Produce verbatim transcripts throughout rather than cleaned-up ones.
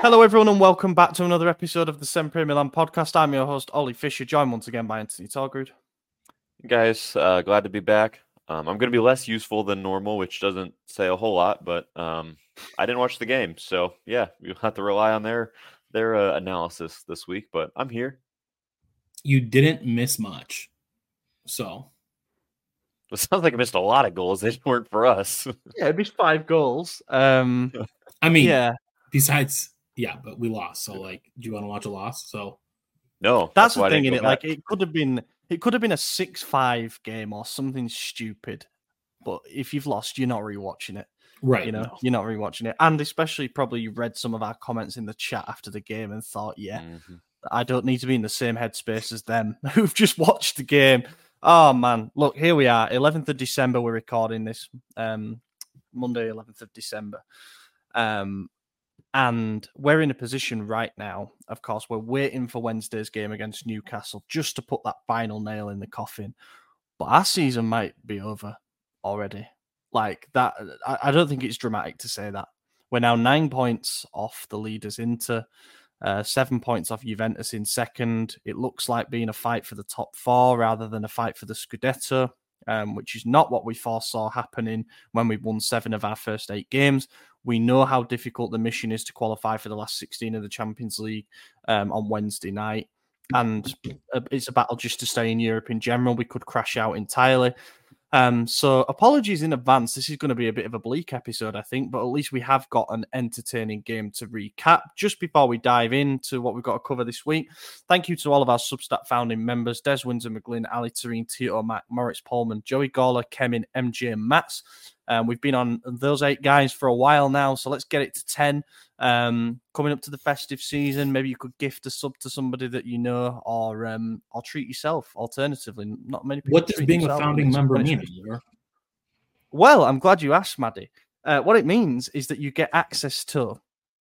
Hello, everyone, and welcome back to another episode of the Sempre Milan podcast. I'm your host, Ollie Fisher, joined once again by Anthony Torgrud. Guys, uh, glad to be back. Um, I'm going to be less useful than normal, which doesn't say a whole lot, but um, I didn't watch the game, so yeah, you'll have to rely on their their uh, analysis this week. But I'm here. You didn't miss much, so It sounds like I missed a lot of goals. They just weren't for us. Yeah, it missed five goals. Um, I mean, yeah, besides, yeah, but we lost. So, like, do you want to watch a loss? So, no, that's, that's the why I thing didn't in go it. Like, back. it could have been, it could have been a six-five game or something stupid. But if you've lost, you're not rewatching it. right, You know, no. you're not rewatching it, and especially probably you read some of our comments in the chat after the game and thought, yeah, Mhm. I don't need to be in the same headspace as them who've just watched the game. Oh man, look, here we are, eleventh of December. We're recording this, um, Monday, eleventh of December, um, and we're in a position right now. Of course, we're waiting for Wednesday's game against Newcastle just to put that final nail in the coffin. But our season might be over already. Like that, I, I don't think it's dramatic to say that. We're now nine points off the leaders Inter. Uh, seven points off Juventus in second. It looks like being a fight for the top four rather than a fight for the Scudetto, um, which is not what we foresaw happening when we won seven of our first eight games. We know how difficult the mission is to qualify for the last sixteen of the Champions League um, on Wednesday night. And it's a battle just to stay in Europe in general. We could crash out entirely. Um, so apologies in advance. This is going to be a bit of a bleak episode, I think, but at least we have got an entertaining game to recap. Just before we dive into what we've got to cover this week, thank you to all of our Substack founding members, Des Windsor McGlynn, Ali Tareen, Tito Mac, Moritz Pullman, Joey Gawler, Kemin, M J and Mats. Um, we've been on those eight guys for a while now, so let's get it to ten. Um, coming up to the festive season, maybe you could gift a sub to somebody that you know, or um, or treat yourself. Alternatively, not many people. What does treat being a themselves founding on this member occasion. mean? Igor? Well, I'm glad you asked, Maddie. Uh, what it means is that you get access to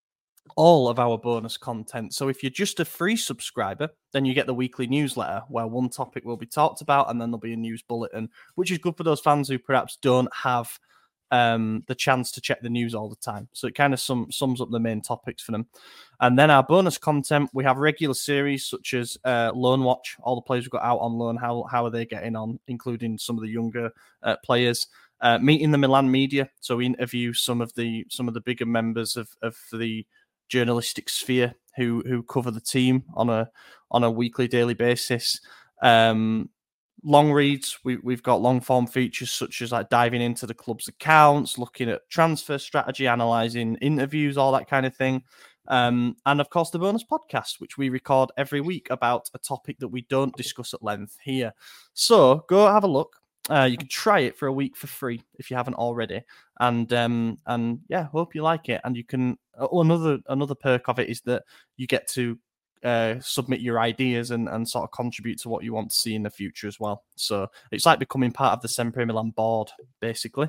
all of our bonus content. So if you're just a free subscriber, then you get the weekly newsletter where one topic will be talked about, and then there'll be a news bulletin, which is good for those fans who perhaps don't have um, the chance to check the news all the time. So it kind of sum, sums up the main topics for them. And then our bonus content, we have regular series such as uh, Loan Watch, all the players we've got out on loan, how, how are they getting on, including some of the younger uh, players. Uh, meeting the Milan media, so we interview some of the some of the bigger members of, of the journalistic sphere who who cover the team on a on a weekly, daily basis. Um, long reads, we, we've got long form features such as like diving into the club's accounts, looking at transfer strategy, analysing interviews, all that kind of thing. Um, and of course, the bonus podcast, which we record every week about a topic that we don't discuss at length here. So go have a look. Uh, you can try it for a week for free if you haven't already, and um, and yeah, hope you like it. And you can oh, another another perk of it is that you get to uh, submit your ideas and, and sort of contribute to what you want to see in the future as well. So it's like becoming part of the Sempre Milan board, basically.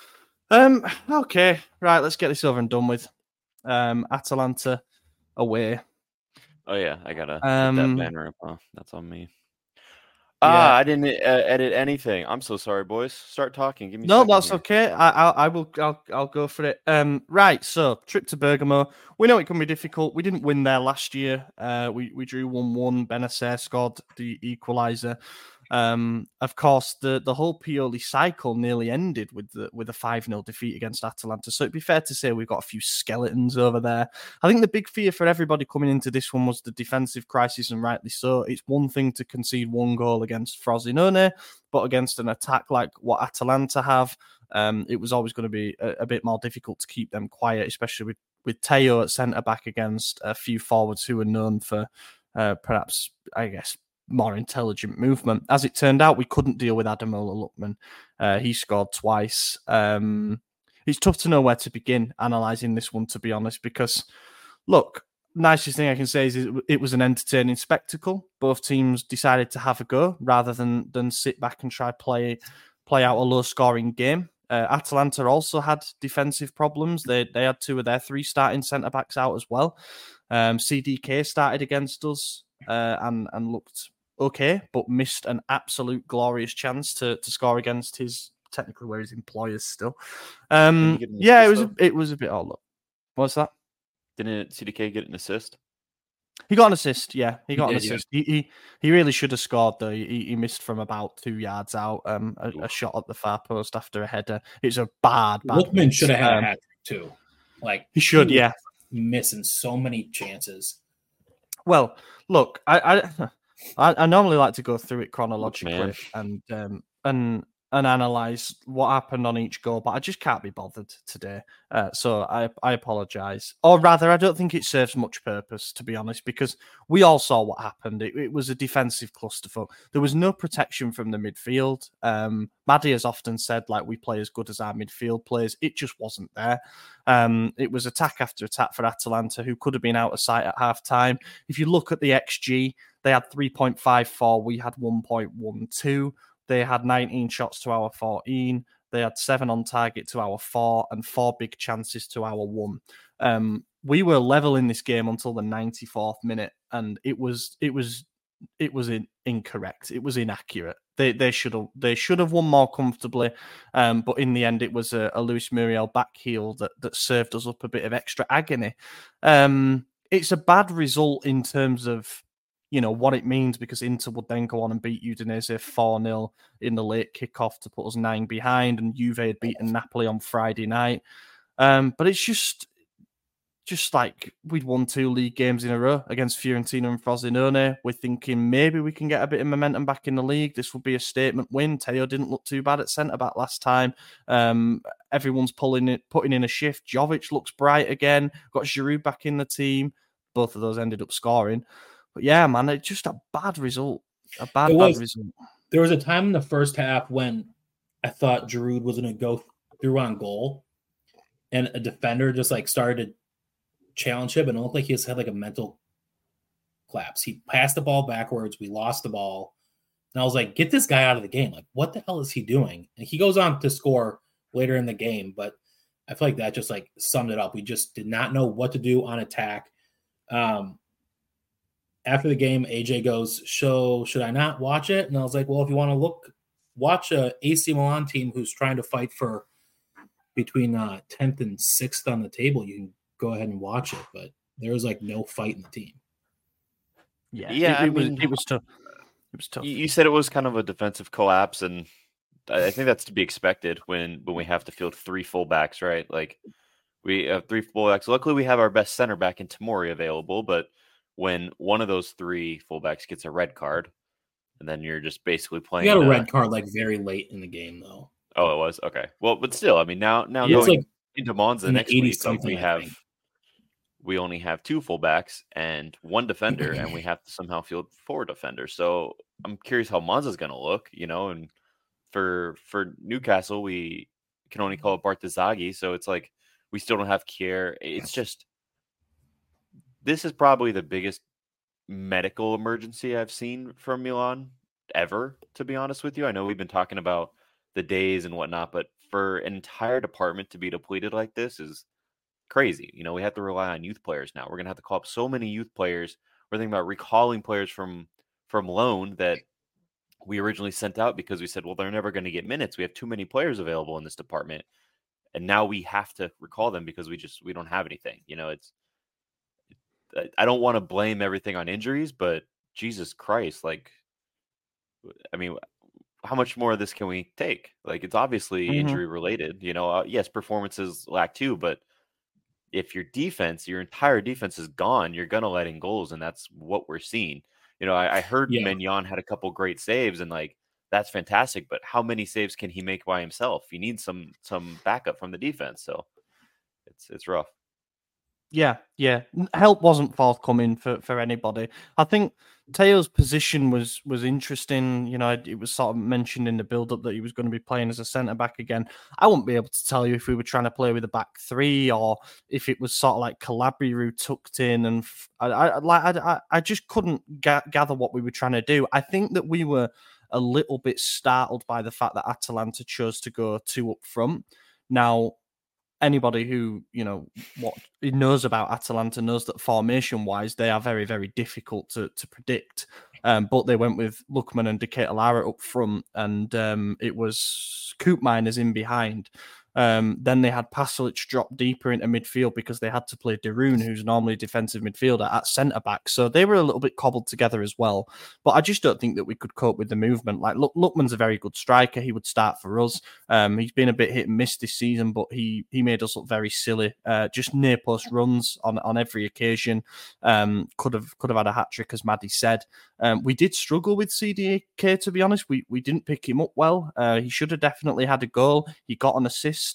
Um, okay, right, let's get this over and done with. Um, Atalanta away. Oh yeah, I gotta Um, put that banner up. Huh? That's on me. Yeah. Ah, I didn't uh, edit anything. I'm so sorry, boys. Start talking. Give me. a No, second that's here. okay. I, I, I will. I'll, I'll go for it. Um, right. So, trip to Bergamo. We know it can be difficult. We didn't win there last year. Uh, we we drew one one. Benacer scored the equaliser. Um, of course, the the whole Pioli cycle nearly ended with the with a five nil defeat against Atalanta. So it'd be fair to say we've got a few skeletons over there. I think the big fear for everybody coming into this one was the defensive crisis, and rightly so. It's one thing to concede one goal against Frosinone, but against an attack like what Atalanta have, um, it was always going to be a, a bit more difficult to keep them quiet, especially with, with Teo at centre-back against a few forwards who are known for uh, perhaps, I guess, more intelligent movement. As it turned out, we couldn't deal with Ademola Lookman. Uh, he scored twice. Um, it's tough to know where to begin analysing this one, to be honest, because, look, nicest thing I can say is it was an entertaining spectacle. Both teams decided to have a go rather than than sit back and try play play out a low scoring game. Uh, Atalanta also had defensive problems. They they had two of their three starting centre backs out as well. Um, C D K started against us uh, and and looked okay, but missed an absolute glorious chance to to score against his technically where his employers still. Um, Can you get an yeah, it assist, was a, though? it was a bit all up. What's that? Didn't C D K get an assist? He got an assist, yeah. He He got an did, yeah. assist. He, he he really should have scored though. He, he missed from about two yards out. Um, a, a Oof. shot at the far post after a header. It's a bad, bad. Lookman miss. should have had Um, a hat trick too. Like He should, was yeah. missing so many chances. Well, look, I I, I I normally like to go through it chronologically man. and um and and analyze what happened on each goal, but I just can't be bothered today. Uh, so I I apologize, or rather, I don't think it serves much purpose, to be honest, because we all saw what happened. It, it was a defensive clusterfuck. There was no protection from the midfield. Um, Maddie has often said, like, we play as good as our midfield plays. It just wasn't there. Um, it was attack after attack for Atalanta, who could have been out of sight at half time. If you look at the X G, they had three point five four, we had one point one two. They had nineteen shots to our fourteen. They had seven on target to our four and four big chances to our one. Um, we were level in this game until the ninety-fourth minute, and it was it was it was in, incorrect. It was inaccurate. They they should have they should have won more comfortably, um, but in the end, it was a, a Luis Muriel back heel that that served us up a bit of extra agony. Um, it's a bad result in terms of, you know, what it means, because Inter would then go on and beat Udinese four nil in the late kickoff to put us nine behind, and Juve had beaten Napoli on Friday night. Um, but it's just, just like we'd won two league games in a row against Fiorentina and Frosinone. We're thinking maybe we can get a bit of momentum back in the league. This would be a statement win. Teo didn't look too bad at centre-back last time. Um, everyone's pulling it, putting in a shift. Jovic looks bright again. Got Giroud back in the team. Both of those ended up scoring. But yeah, man, it's just a bad result. A bad, It was. bad result. There was a time in the first half when I thought Giroud was going to go through on goal, and a defender just like started to challenge him, and it looked like he just had like a mental collapse. He passed the ball backwards. We lost the ball. And I was like, get this guy out of the game. Like, what the hell is he doing? And he goes on to score later in the game, but I feel like that just like summed it up. We just did not know what to do on attack. Um, After the game, A J goes, "So should I not watch it?" And I was like, "Well, if you want to look, watch a A C Milan team who's trying to fight for between uh, tenth and sixth on the table. You can go ahead and watch it." But there was like no fight in the team. Yeah, Yeah, it, I it was mean, it was tough. It was tough. You you said it was kind of a defensive collapse, and I I think that's to be expected when when we have to field three fullbacks, right? Like we have three fullbacks. Luckily, we have our best center back in Tamori available, but when one of those three fullbacks gets a red card, and then you're just basically playing. He got a uh, red card like very late in the game, though. Oh, it was okay. Well, but still, I mean, now now Yeah, it's going like into Monza in the next week, like, eighty-something, we I have think. we only have two fullbacks and one defender, and we have to somehow field four defenders. So I'm curious how Monza's going to look, you know. And for for Newcastle, we can only call it Bartazagi, so it's like we still don't have Kier. It's just this is probably the biggest medical emergency I've seen from Milan ever, to be honest with you. I know we've been talking about the days and whatnot, but for an entire department to be depleted like this is crazy. You know, we have to rely on youth players now. We're going to have to call up so many youth players. We're thinking about recalling players from from loan that we originally sent out because we said, well, they're never going to get minutes. We have too many players available in this department. And now we have to recall them because we just, we don't have anything. You know, it's, I don't want to blame everything on injuries, but Jesus Christ, like, I mean, how much more of this can we take? Like, it's obviously Mhm. injury related, you know, uh, yes, performances lack too, but if your defense, your entire defense is gone, you're going to let in goals. And that's what we're seeing. You know, I, I heard Yeah. Mignon had a couple great saves, and like, that's fantastic, but how many saves can he make by himself? He needs some, some backup from the defense. So it's, it's rough. Yeah, yeah. N- Help wasn't forthcoming for, for anybody. I think Teo's position was was interesting. You know, it, it was sort of mentioned in the build-up that he was going to be playing as a centre-back again. I wouldn't be able to tell you if we were trying to play with a back three or if it was sort of like Calabria who tucked in. And f- I, I, like, I, I I just couldn't ga- gather what we were trying to do. I think that we were a little bit startled by the fact that Atalanta chose to go two up front. Now, anybody who, you know, what knows about Atalanta knows that formation wise they are very, very difficult to, to predict. Um, but they went with Lookman and Decatur Lara up front, and um, it was Coop Miners in behind. Um, then they had Pasalic drop deeper into midfield because they had to play Darun, who's normally a defensive midfielder, at centre back. So they were a little bit cobbled together as well. But I just don't think that we could cope with the movement. Like Look, Lookman's a very good striker. He would start for us. Um, he's been a bit hit and miss this season, but he he made us look very silly. Uh, just near post runs on, on every occasion. Um, could have could have had a hat trick, as Maddie said. Um, we did struggle with C D A K, to be honest. We we didn't pick him up well. Uh, he should have definitely had a goal. He got an assist.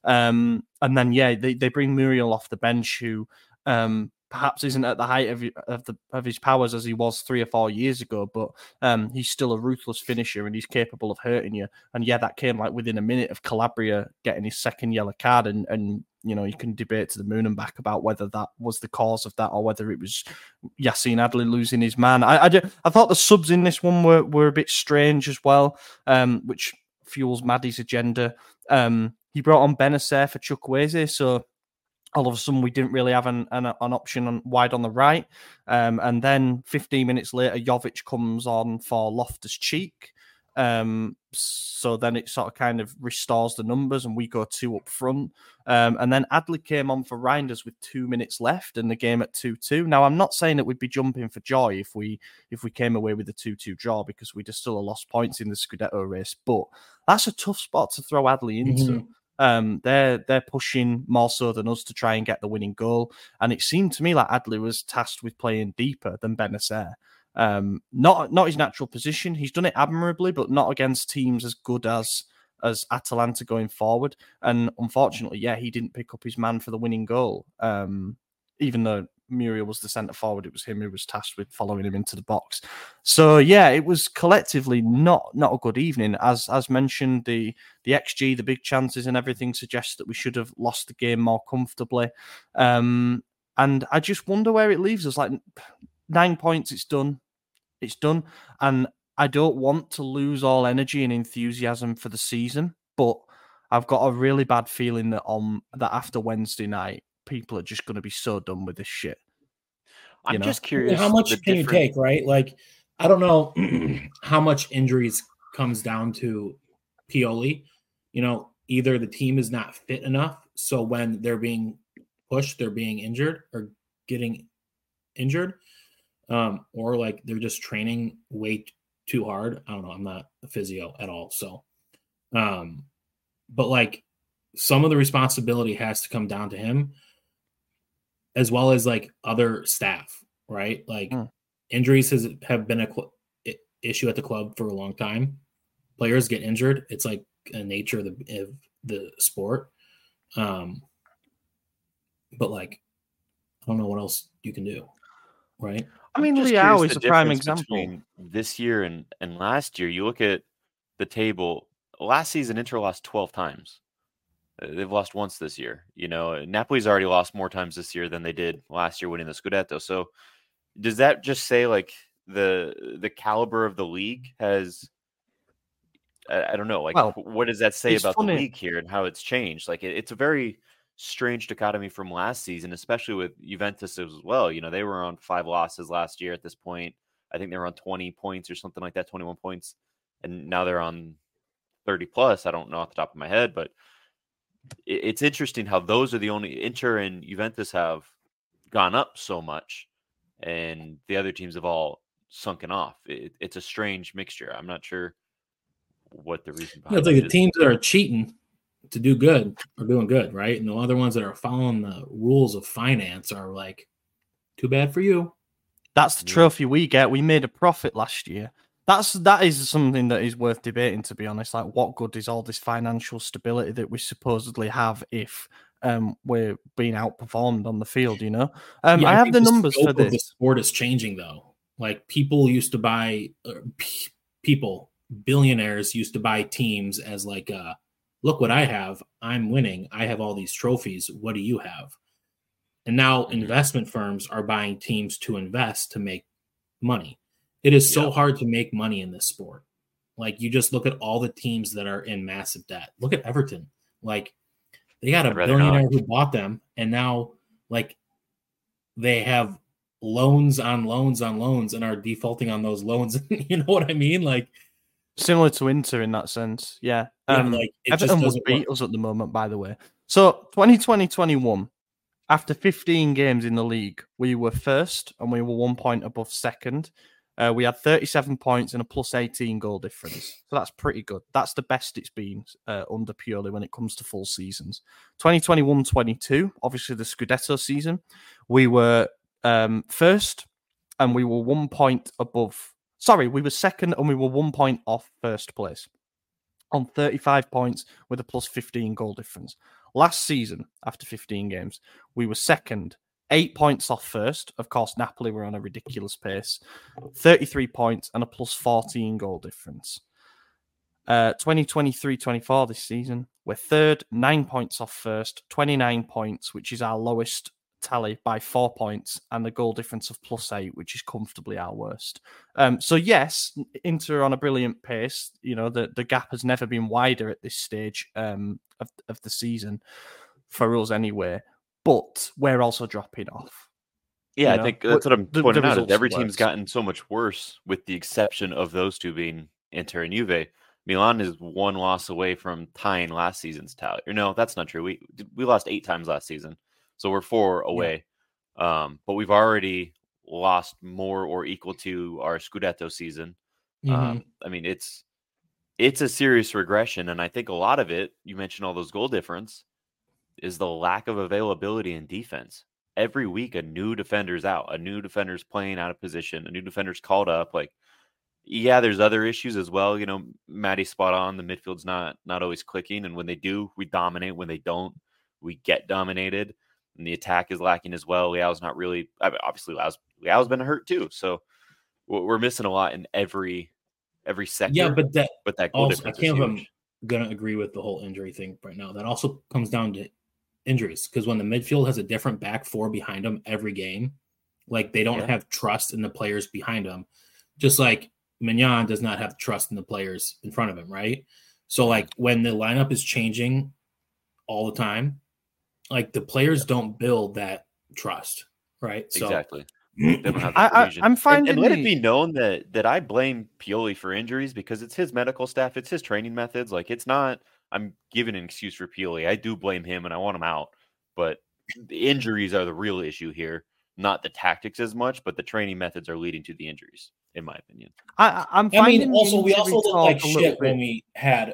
Um, and then, yeah, they, they bring Muriel off the bench, who um, perhaps isn't at the height of, of, the, of his powers as he was three or four years ago, but um, he's still a ruthless finisher and he's capable of hurting you. And yeah, that came like within a minute of Calabria getting his second yellow card. And, and you know, you can debate to the moon and back about whether that was the cause of that or whether it was Yassine Adli losing his man. I, I, I thought the subs in this one were, were a bit strange as well, um, which fuels Maddie's agenda. Um, he brought on Benacer for Chukwueze, so all of a sudden we didn't really have an, an, an option on, wide on the right. Um, and then fifteen minutes later, Jovic comes on for Loftus-Cheek. Um, so then it sort of kind of restores the numbers and we go two up front. Um, and then Adli came on for Reinders with two minutes left and the game at two two. Now, I'm not saying that we'd be jumping for joy if we if we came away with a two two draw because we'd have still lost points in the Scudetto race, but that's a tough spot to throw Adli into. Mm-hmm. Um, they're they're pushing more so than us to try and get the winning goal. And it seemed to me like Adli was tasked with playing deeper than Benacer. Um, not not his natural position. He's done it admirably, but not against teams as good as as Atalanta going forward. And unfortunately, yeah, he didn't pick up his man for the winning goal. Um, even though Muriel was the centre forward, it was him who was tasked with following him into the box. So yeah, it was collectively not not a good evening. As as mentioned, the the X G, the big chances and everything suggests that we should have lost the game more comfortably. Um, and I just wonder where it leaves us. Like nine points, it's done. It's done. And I don't want to lose all energy and enthusiasm for the season, but I've got a really bad feeling that on that after Wednesday night, people are just going to be so done with this shit. I'm know? just curious. How much can different... you take, right? Like, I don't know how much injuries comes down to Pioli. You know, either the team is not fit enough, so when they're being pushed, they're being injured or getting injured, um, or like they're just training way too hard. I don't know. I'm not a physio at all, so, um, but like some of the responsibility has to come down to him, as well as like other staff, right? Like mm. injuries has have been a cl- issue at the club for a long time. Players get injured. It's like a nature of the, of the sport. Um, but like, I don't know what else you can do, right? I mean, Leao is a prime example. This year and, and last year, you look at the table. Last season, Inter lost twelve times. They've lost once this year. You know, Napoli's already lost more times this year than they did last year winning the Scudetto. So does that just say like the the caliber of the league has, I, I don't know, like well, what does that say about funny. the league here and how it's changed? Like it, it's a very strange dichotomy from last season, especially with Juventus as well. You know, they were on five losses last year at this point. I think they were on twenty points or something like that, twenty-one points. And now they're on thirty plus. I don't know off the top of my head, but it's interesting how those are the only Inter and Juventus have gone up so much and the other teams have all sunken off. It, it's a strange mixture. I'm not sure what the reason behind yeah, it's like it the is. Teams that are cheating to do good are doing good, right? And the other ones that are following the rules of finance are like, too bad for you. That's the trophy we get. We made a profit last year. That's that is something that is worth debating, to be honest. Like, what good is all this financial stability that we supposedly have if um, we're being outperformed on the field? You know, um, yeah, I, I have the, the numbers for this. The sport is changing, though. Like people used to buy, uh, p- people, billionaires used to buy teams as like, uh, look what I have. I'm winning. I have all these trophies. What do you have? And now mm-hmm. investment firms are buying teams to invest to make money. It is so yeah. hard to make money in this sport. Like, you just look at all the teams that are in massive debt. Look at Everton. Like, they got a billionaire not. who bought them, and now, like, they have loans on loans on loans and are defaulting on those loans. You know what I mean? Like, Similar to Inter in that sense, yeah. Yeah, Um, like, it just Everton would doesn't beat work. us at the moment, by the way. So twenty twenty twenty-one, after fifteen games in the league, we were first and we were one point above second. Uh, we had thirty-seven points and a plus eighteen goal difference. So that's pretty good. That's the best it's been uh, under Pioli when it comes to full seasons. twenty twenty-one twenty-two, obviously the Scudetto season, we were um, first and we were one point above. Sorry, we were second and we were one point off first place on thirty-five points with a plus fifteen goal difference. Last season, after fifteen games, we were second, eight points off first. Of course, Napoli were on a ridiculous pace, thirty-three points and a plus fourteen goal difference. Uh, twenty twenty-three twenty-four this season, we're third, nine points off first, twenty-nine points, which is our lowest tally by four points, and the goal difference of plus eight, which is comfortably our worst. Um, so yes, Inter on a brilliant pace. You know, the, the gap has never been wider at this stage um, of, of the season for us anyway, but we're also dropping off. Yeah, You I know, think that's what I'm the- pointing the out. Is results every are team's worse. gotten so much worse, with the exception of those two being Inter and Juve. Milan is one loss away from tying last season's tally. Or no, that's not true. We we lost eight times last season, so we're four away. Um, but we've already lost more or equal to our Scudetto season. Mhm. Um, I mean, it's it's a serious regression, and I think a lot of it, you mentioned all those goal difference, is the lack of availability in defense. Every week, a new defender's out, a new defender's playing out of position, a new defender's called up. Like, yeah, there's other issues as well. You know, Maddie's spot on. The midfield's not not always clicking, and when they do, we dominate. When they don't, we get dominated. And the attack is lacking as well. Leao's not really. I mean, obviously, Leao's, Leao's been hurt too. So we're we're missing a lot in every every sector. Yeah, but that but that goal also, I difference is can't believe I'm huge. gonna agree with the whole injury thing right now. That also comes down to injuries, because when the midfield has a different back four behind them every game, like, they don't Yeah. have trust in the players behind them, just like Mignon does not have trust in the players in front of him, right? So, like, when the lineup is changing all the time, like, the players don't build that trust, right? So Exactly. They don't have the I, I, cohesion. I'm And, finding and let the- it be known that that I blame Pioli for injuries, because it's his medical staff, it's his training methods. Like, it's not. I'm giving an excuse for Pioli. I do blame him, and I want him out. But the injuries are the real issue here, not the tactics as much. But the training methods are leading to the injuries, in my opinion. I, I- I'm I finding mean, the also, we injury also looked talk like a little shit bit- when we had,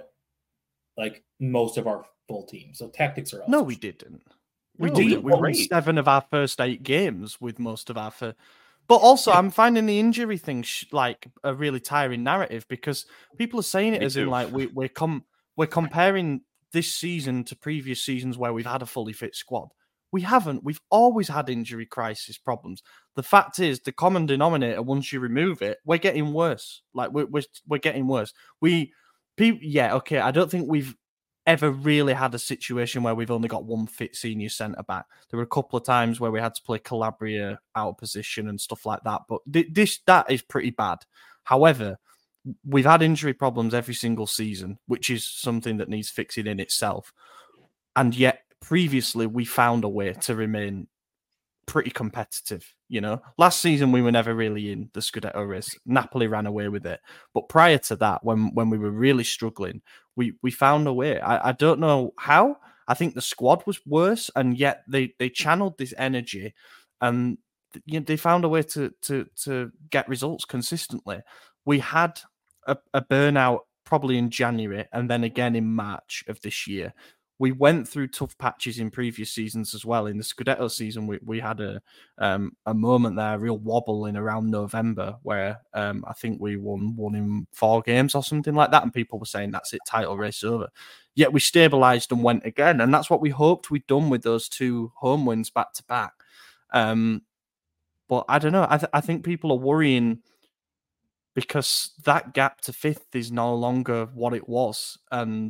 like, most of our full team. So tactics are also No, we shit. didn't. We No, did. we We were won great. seven of our first eight games with most of our first. But also, Yeah. I'm finding the injury thing sh- like a really tiring narrative, because people are saying it Me as in too. like we, we're com- we're comparing this season to previous seasons where we've had a fully fit squad. We haven't. We've always had injury crisis problems. The fact is, the common denominator, once you remove it, we're getting worse. Like we're we're, we're getting worse. We, people, yeah, okay. I don't think we've ever really had a situation where we've only got one fit senior centre back. There were a couple of times where we had to play Calabria out of position and stuff like that. But th- this that is pretty bad. However, we've had injury problems every single season, which is something that needs fixing in itself. And yet, previously, we found a way to remain pretty competitive. You know, last season we were never really in the Scudetto race. Napoli ran away with it, but prior to that, when when we were really struggling, we we found a way. I, I don't know how. I think the squad was worse, and yet they they channeled this energy, and you know, they found a way to to to get results consistently. We had a, a burnout probably in January, and then again in March of this year. We went through tough patches in previous seasons as well. In the Scudetto season, we, we had a um, a moment there, a real wobble in around November, where um, I think we won one in four games or something like that, and people were saying that's it, title race over. Yet we stabilised and went again, and that's what we hoped we'd done with those two home wins back to back. Um, but I don't know. I, th- I think people are worrying because that gap to fifth is no longer what it was, and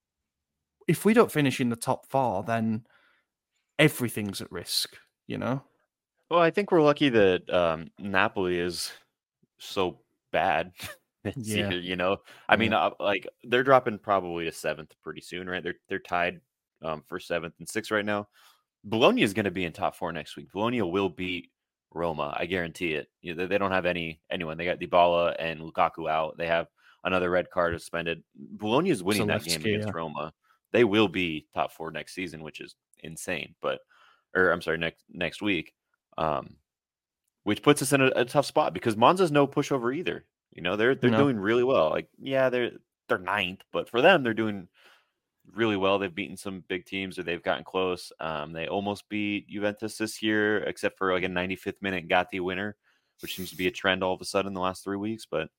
if we don't finish in the top four, then everything's at risk, you know? Well, I think we're lucky that um, Napoli is so bad this Yeah. year. You know, I mean, uh, like they're dropping probably to seventh pretty soon, right? They're they're tied um, for seventh and sixth right now. Bologna is going to be in top four next week. Bologna will beat Roma, I guarantee it. You know, they, they don't have any anyone. They got Dybala and Lukaku out. They have another red card is suspended. Bologna is winning that game Zalewski, against yeah. Roma. They will be top four next season, which is insane. But, or I'm sorry, next next week, um, which puts us in a, a tough spot because Monza's no pushover either. You know, they're they're No. doing really well. Like, yeah, they're they're ninth, but for them, they're doing really well. They've beaten some big teams, or they've gotten close. Um, they almost beat Juventus this year, except for like a ninety-fifth minute Gatti winner, which seems to be a trend all of a sudden in the last three weeks. But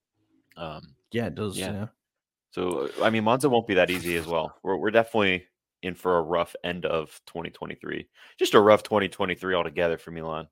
um, Yeah, it does. Yeah. Yeah. so I mean, Monza won't be that easy as well. We're we're definitely in for a rough end of twenty twenty-three. Just a rough twenty twenty-three altogether for Milan.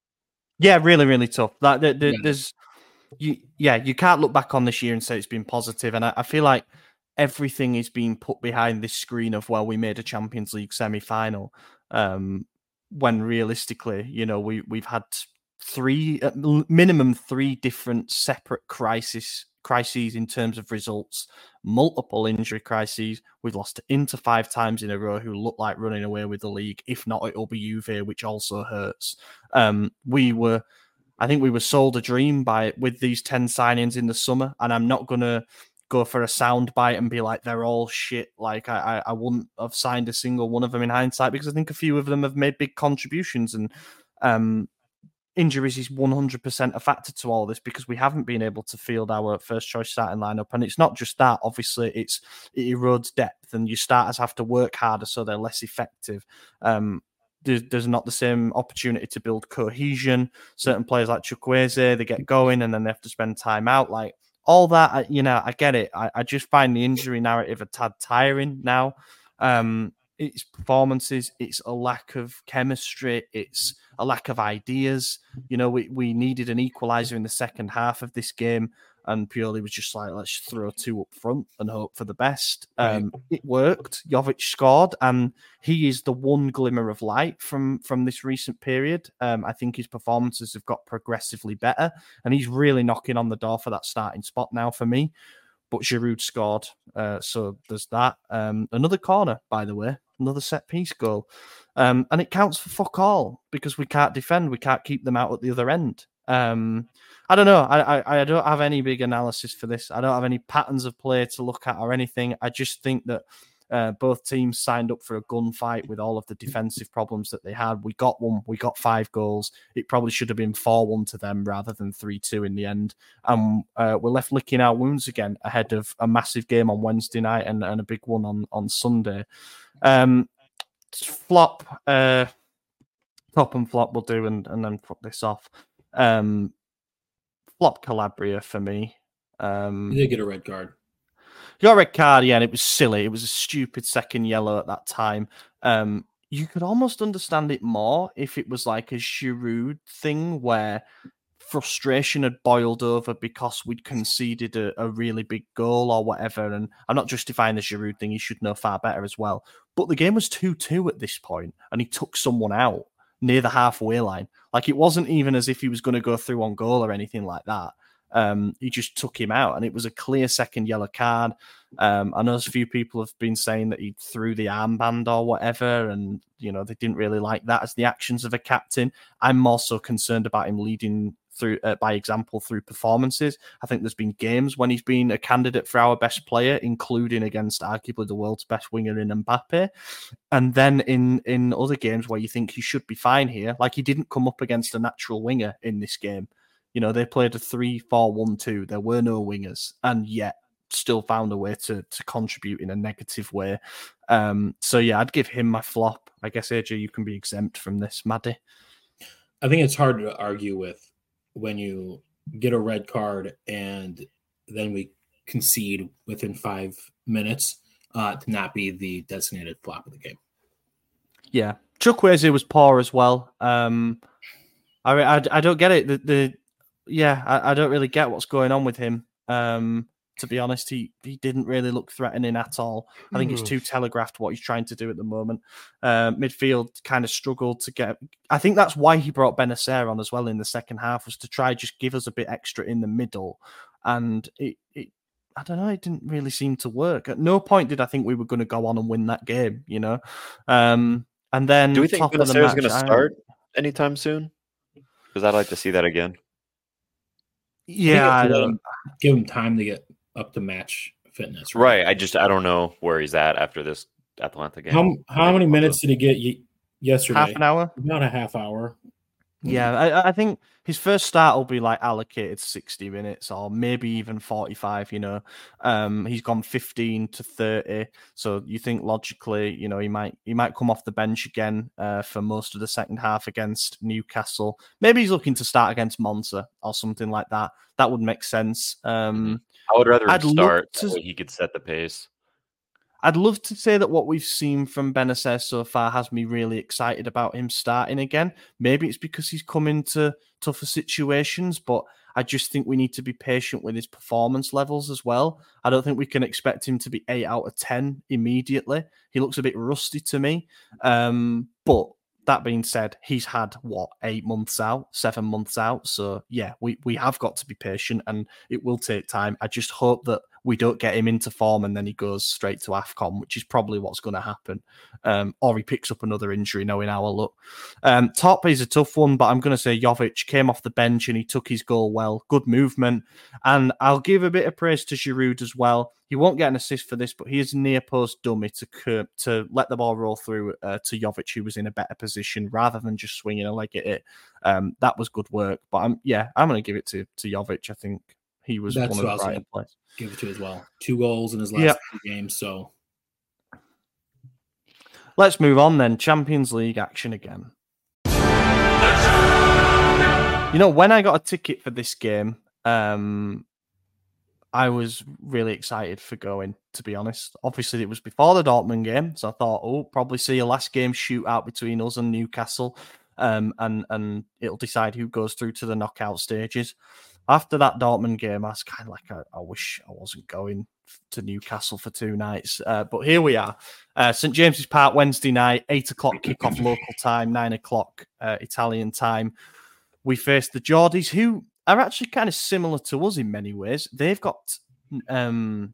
Yeah, really, really tough. Like, there, there, Yeah. there's, you, yeah, you can't look back on this year and say it's been positive. And I, I feel like everything is being put behind this screen of, well, we made a Champions League semi-final. Um, when realistically, you know, we we've had three, at minimum three different separate crisis crises in terms of results, multiple injury crises. We've lost to Inter five times in a row, who look like running away with the league. If not, it'll be Juve, which also hurts. Um, we were, I think we were sold a dream by with these ten signings in the summer, and I'm not gonna go for a soundbite and be like they're all shit. Like I, I, I wouldn't have signed a single one of them in hindsight, because I think a few of them have made big contributions, and um, injuries is one hundred percent a factor to all this, because we haven't been able to field our first choice starting lineup. And it's not just that, obviously it's it erodes depth, and your starters have to work harder, so they're less effective. Um, there's, there's not the same opportunity to build cohesion. Certain players like Chukwueze, they get going and then they have to spend time out. Like all that, you know, I get it. I, I just find the injury narrative a tad tiring now. Um, it's performances, it's a lack of chemistry, it's a lack of ideas. You know, we, we needed an equaliser in the second half of this game, and Pioli was just like, let's throw two up front and hope for the best. Um, right. It worked. Jovic scored, and he is the one glimmer of light from, from this recent period. Um, I think his performances have got progressively better, and he's really knocking on the door for that starting spot now for me. But Giroud scored, uh, so there's that. Um, another corner, by the way, another set-piece goal. Um, and it counts for fuck all, because we can't defend. We can't keep them out at the other end. Um, I don't know. I, I I don't have any big analysis for this. I don't have any patterns of play to look at or anything. I just think that uh, both teams signed up for a gunfight with all of the defensive problems that they had. We got one. We got five goals. It probably should have been four one to them rather than three two in the end. And uh, we're left licking our wounds again ahead of a massive game on Wednesday night and, and a big one on, on Sunday. Um, flop, uh, top and flop will do, and, and then put this off. Um, flop Calabria for me. Um, you did get a red card. You got a red card, yeah, and it was silly. It was a stupid second yellow at that time. Um, you could almost understand it more if it was like a Giroud thing where frustration had boiled over because we'd conceded a, a really big goal or whatever. And I'm not justifying the Giroud thing. He should know far better as well. But the game was two two at this point, and he took someone out near the halfway line. Like, it wasn't even as if he was going to go through on goal or anything like that. Um, he just took him out, and it was a clear second yellow card. Um, I know a few people have been saying that he threw the armband or whatever, and, you know, they didn't really like that as the actions of a captain. I'm more so concerned about him leading through uh, by example through performances. I think there's been games when he's been a candidate for our best player, including against arguably the world's best winger in Mbappe. And then in, in other games where you think he should be fine here, like he didn't come up against a natural winger in this game. You know, they played a three four one two. There were no wingers, and yet still found a way to to contribute in a negative way. Um, so, yeah, I'd give him my flop. I guess, A J, you can be exempt from this, Maddie. I think it's hard to argue with when you get a red card and then we concede within five minutes uh, to not be the designated flop of the game. Yeah. Chukwueze was poor as well. Um, I, I, I don't get it. The, the Yeah, I, I don't really get what's going on with him. Um, to be honest, he, he didn't really look threatening at all. I think it's too telegraphed what he's trying to do at the moment. Uh, midfield kind of struggled to get... I think that's why he brought Benacer on as well in the second half, was to try just give us a bit extra in the middle. And it, it I don't know, it didn't really seem to work. At no point did I think we were going to go on and win that game, you know? Um, and then... Do we think Benacer is going to start anytime soon? Because I'd like to see that again. Yeah, I, I give, don't... him, give him time to get up to match fitness. Right. I just I don't know where he's at after this Atlanta game. How how many minutes did he get y- yesterday? Half an hour. About a half hour. Yeah, I, I think his first start will be like allocated sixty minutes or maybe even forty-five, you know. Um, he's gone fifteen to thirty. So you think logically, you know, he might he might come off the bench again uh, for most of the second half against Newcastle. Maybe he's looking to start against Monza or something like that. That would make sense. Um, I would rather him I'd love start to- so he could set the pace. I'd love to say that what we've seen from Benacer so far has me really excited about him starting again. Maybe it's because he's come into tougher situations, but I just think we need to be patient with his performance levels as well. I don't think we can expect him to be eight out of ten immediately. He looks a bit rusty to me. Um, but that being said, he's had, what, eight months out, seven months out. So, yeah, we, we have got to be patient and it will take time. I just hope that we don't get him into form and then he goes straight to AFCON, which is probably what's going to happen. Um, or he picks up another injury, knowing our luck. Um, top is a tough one, but I'm going to say Jovic came off the bench and he took his goal well. Good movement. And I'll give a bit of praise to Giroud as well. He won't get an assist for this, but he is a near post dummy to curb, to let the ball roll through uh, to Jovic, who was in a better position, rather than just swinging a leg at it. Um, that was good work. But I'm, yeah, I'm going to give it to, to Jovic. I think he was That's one what I of was the gonna brighter players. Give it to as well. Two goals in his last Yep. two games. So Let's move on then. Champions League action again. You know, when I got a ticket for this game, um, I was really excited for going, to be honest. Obviously, it was before the Dortmund game, so I thought, oh, probably see a last game shootout between us and Newcastle, um, and, and it'll decide who goes through to the knockout stages. After that Dortmund game, I was kind of like, I, I wish I wasn't going to Newcastle for two nights. Uh, but here we are. Uh, St James's Park, Wednesday night, eight o'clock kickoff local time, nine o'clock uh, Italian time. We face the Geordies, who are actually kind of similar to us in many ways. They've got, um,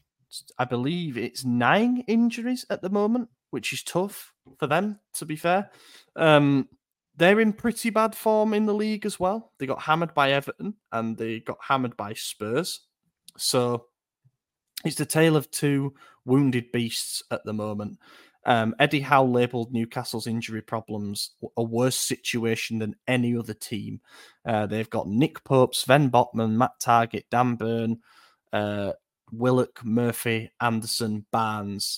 I believe it's nine injuries at the moment, which is tough for them, to be fair. Um, they're in pretty bad form in the league as well. They got hammered by Everton and they got hammered by Spurs. So it's the tale of two wounded beasts at the moment. Um, Eddie Howe labelled Newcastle's injury problems a worse situation than any other team. Uh, they've got Nick Pope, Sven Botman, Matt Targett, Dan Burn, uh, Willock, Murphy, Anderson, Barnes.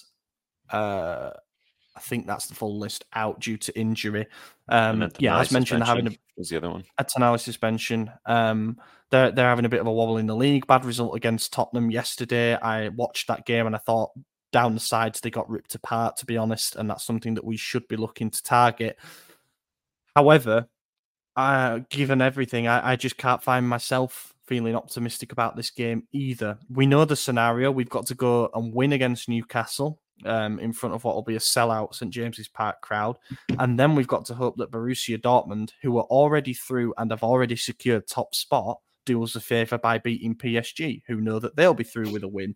Uh, I think that's the full list out due to injury. Um, yeah, as mentioned, they're having a, was the other one. a Tonali suspension. Um, they're they're having a bit of a wobble in the league. Bad result against Tottenham yesterday. I watched that game and I thought, down the sides, they got ripped apart, to be honest, and that's something that we should be looking to target. However, uh, given everything, I, I just can't find myself feeling optimistic about this game either. We know the scenario. We've got to go and win against Newcastle um, in front of what will be a sellout St James's Park crowd. And then we've got to hope that Borussia Dortmund, who are already through and have already secured top spot, do us a favour by beating P S G, who know that they'll be through with a win.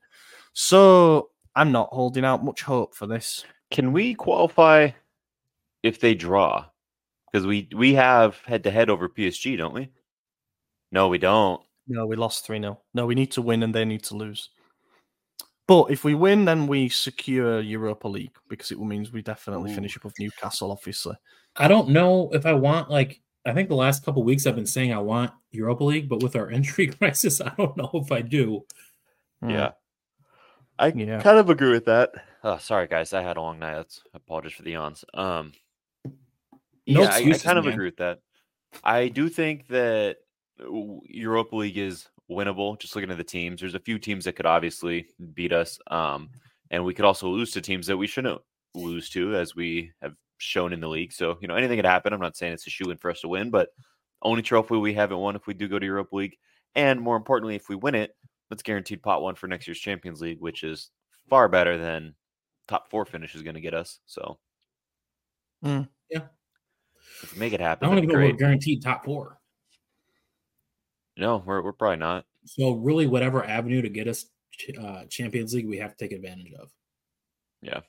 So I'm not holding out much hope for this. Can we qualify if they draw? Because we, we have head-to-head over P S G, don't we? No, we don't. No, we lost three nil. No, we need to win and they need to lose. But if we win, then we secure Europa League because it means we definitely Ooh. finish above Newcastle, obviously. I don't know if I want, like, I think the last couple of weeks I've been saying I want Europa League, but with our injury crisis, I don't know if I do. Yeah. I Yeah. kind of agree with that. Oh, sorry, guys. I had a long night. That's, I apologize for the yawns. Um, No yeah, I, I excuses, kind of man. agree with that. I do think that Europa League is winnable. Just looking at the teams, there's a few teams that could obviously beat us, um, and we could also lose to teams that we shouldn't lose to, as we have shown in the league. So, you know, anything could happen. I'm not saying it's a shoe-in for us to win, but only trophy we haven't won if we do go to Europa League, and more importantly, if we win it, that's guaranteed pot one for next year's Champions League, which is far better than top four finish is going to get us. So, Mm. Yeah. if we make it I happen, don't that'd even be know we're great. guaranteed top four. No, we're we're probably not. So really, whatever avenue to get us uh, Champions League, we have to take advantage of. Yeah.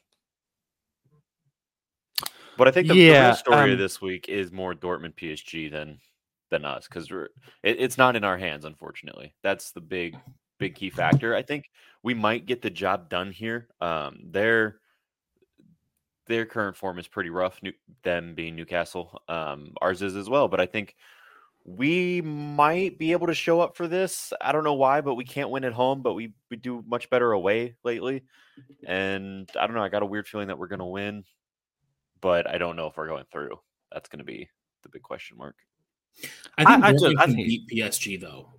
But I think the, Yeah, the real story um, of this week is more Dortmund P S G than than us, because we're it, it's not in our hands, unfortunately. That's the big big key factor. I think we might get the job done here. Um, their their current form is pretty rough. New, them being Newcastle, um, ours is as well. But I think we might be able to show up for this. I don't know why, but we can't win at home. But we we do much better away lately. And I don't know. I got a weird feeling that we're going to win, but I don't know if we're going through. That's going to be the big question mark. I think I- I Dortmund don't- I can think- beat P S G though.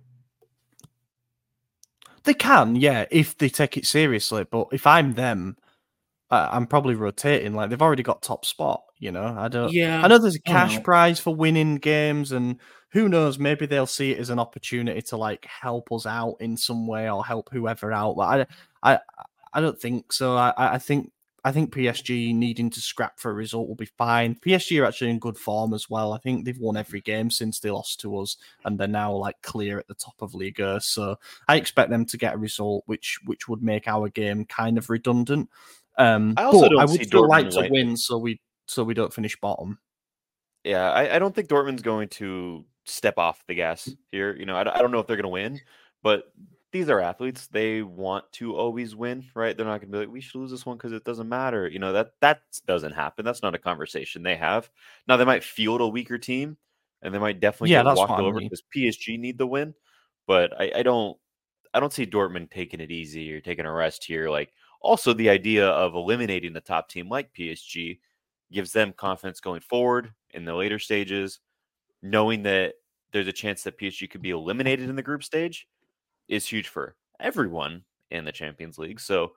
They can, yeah, if they take it seriously. But if I'm them, uh, I'm probably rotating. Like they've already got top spot. You know, I don't. Yeah, I know there's a I don't cash know. prize for winning games, and who knows? Maybe they'll see it as an opportunity to like help us out in some way or help whoever out. But I, I, I don't think so. I, I think. I think P S G needing to scrap for a result will be fine. P S G are actually in good form as well. I think they've won every game since they lost to us, and they're now like clear at the top of Liga. So I expect them to get a result, which which would make our game kind of redundant. Um, I also but don't I would see still Dortmund like to like- win, so we so we don't finish bottom. Yeah, I, I don't think Dortmund's going to step off the gas here. You know, I, don't- I don't know if they're going to win, but these are athletes. They want to always win, right? They're not going to be like, we should lose this one because it doesn't matter. You know, that that doesn't happen. That's not a conversation they have. Now, they might field a weaker team, and they might definitely Yeah, get that's walked what I over mean. because P S G need the win. But I, I don't, I don't see Dortmund taking it easy or taking a rest here. Like, also the idea of eliminating the top team like P S G gives them confidence going forward in the later stages, knowing that there's a chance that P S G could be eliminated in the group stage is huge for everyone in the Champions League. So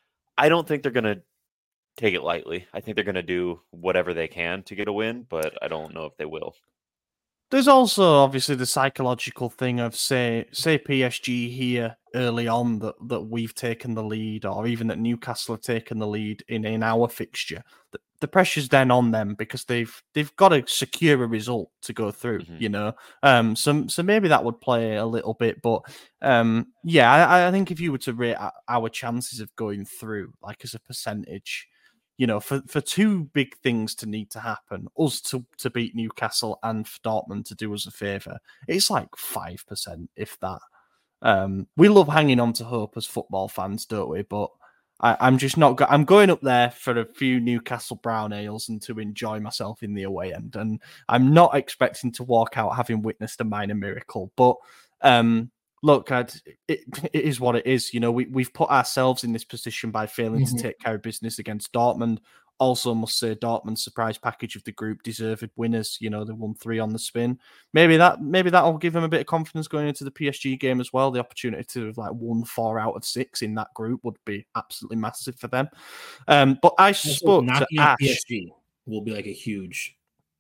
I don't think they're going to take it lightly. I think they're going to do whatever they can to get a win, but I don't know if they will. There's also obviously the psychological thing of say say P S G here early on that, that we've taken the lead, or even that Newcastle have taken the lead in, in our fixture. The, the pressure's then on them because they've they've got to secure a result to go through, Mhm. you know. Um, so so maybe that would play a little bit, but um, yeah, I, I think if you were to rate our chances of going through, like as a percentage. You know, for, for two big things to need to happen, us to, to beat Newcastle and for Dortmund to do us a favour, it's like five percent, if that. Um, we love hanging on to hope as football fans, don't we? But I, I'm just not... Go- I'm going up there for a few Newcastle brown ales and to enjoy myself in the away end. And I'm not expecting to walk out having witnessed a minor miracle. But... Um, Look, I'd, it, it is what it is. You know, we, we've put ourselves in this position by failing Mhm. to take care of business against Dortmund. Also, must say, Dortmund's surprise package of the group deserved winners. You know, they won three on the spin. Maybe that maybe that'll give them a bit of confidence going into the P S G game as well. The opportunity to have like won four out of six in that group would be absolutely massive for them. Um, but I Also, spoke to knocking out Ash. P S G will be like a huge.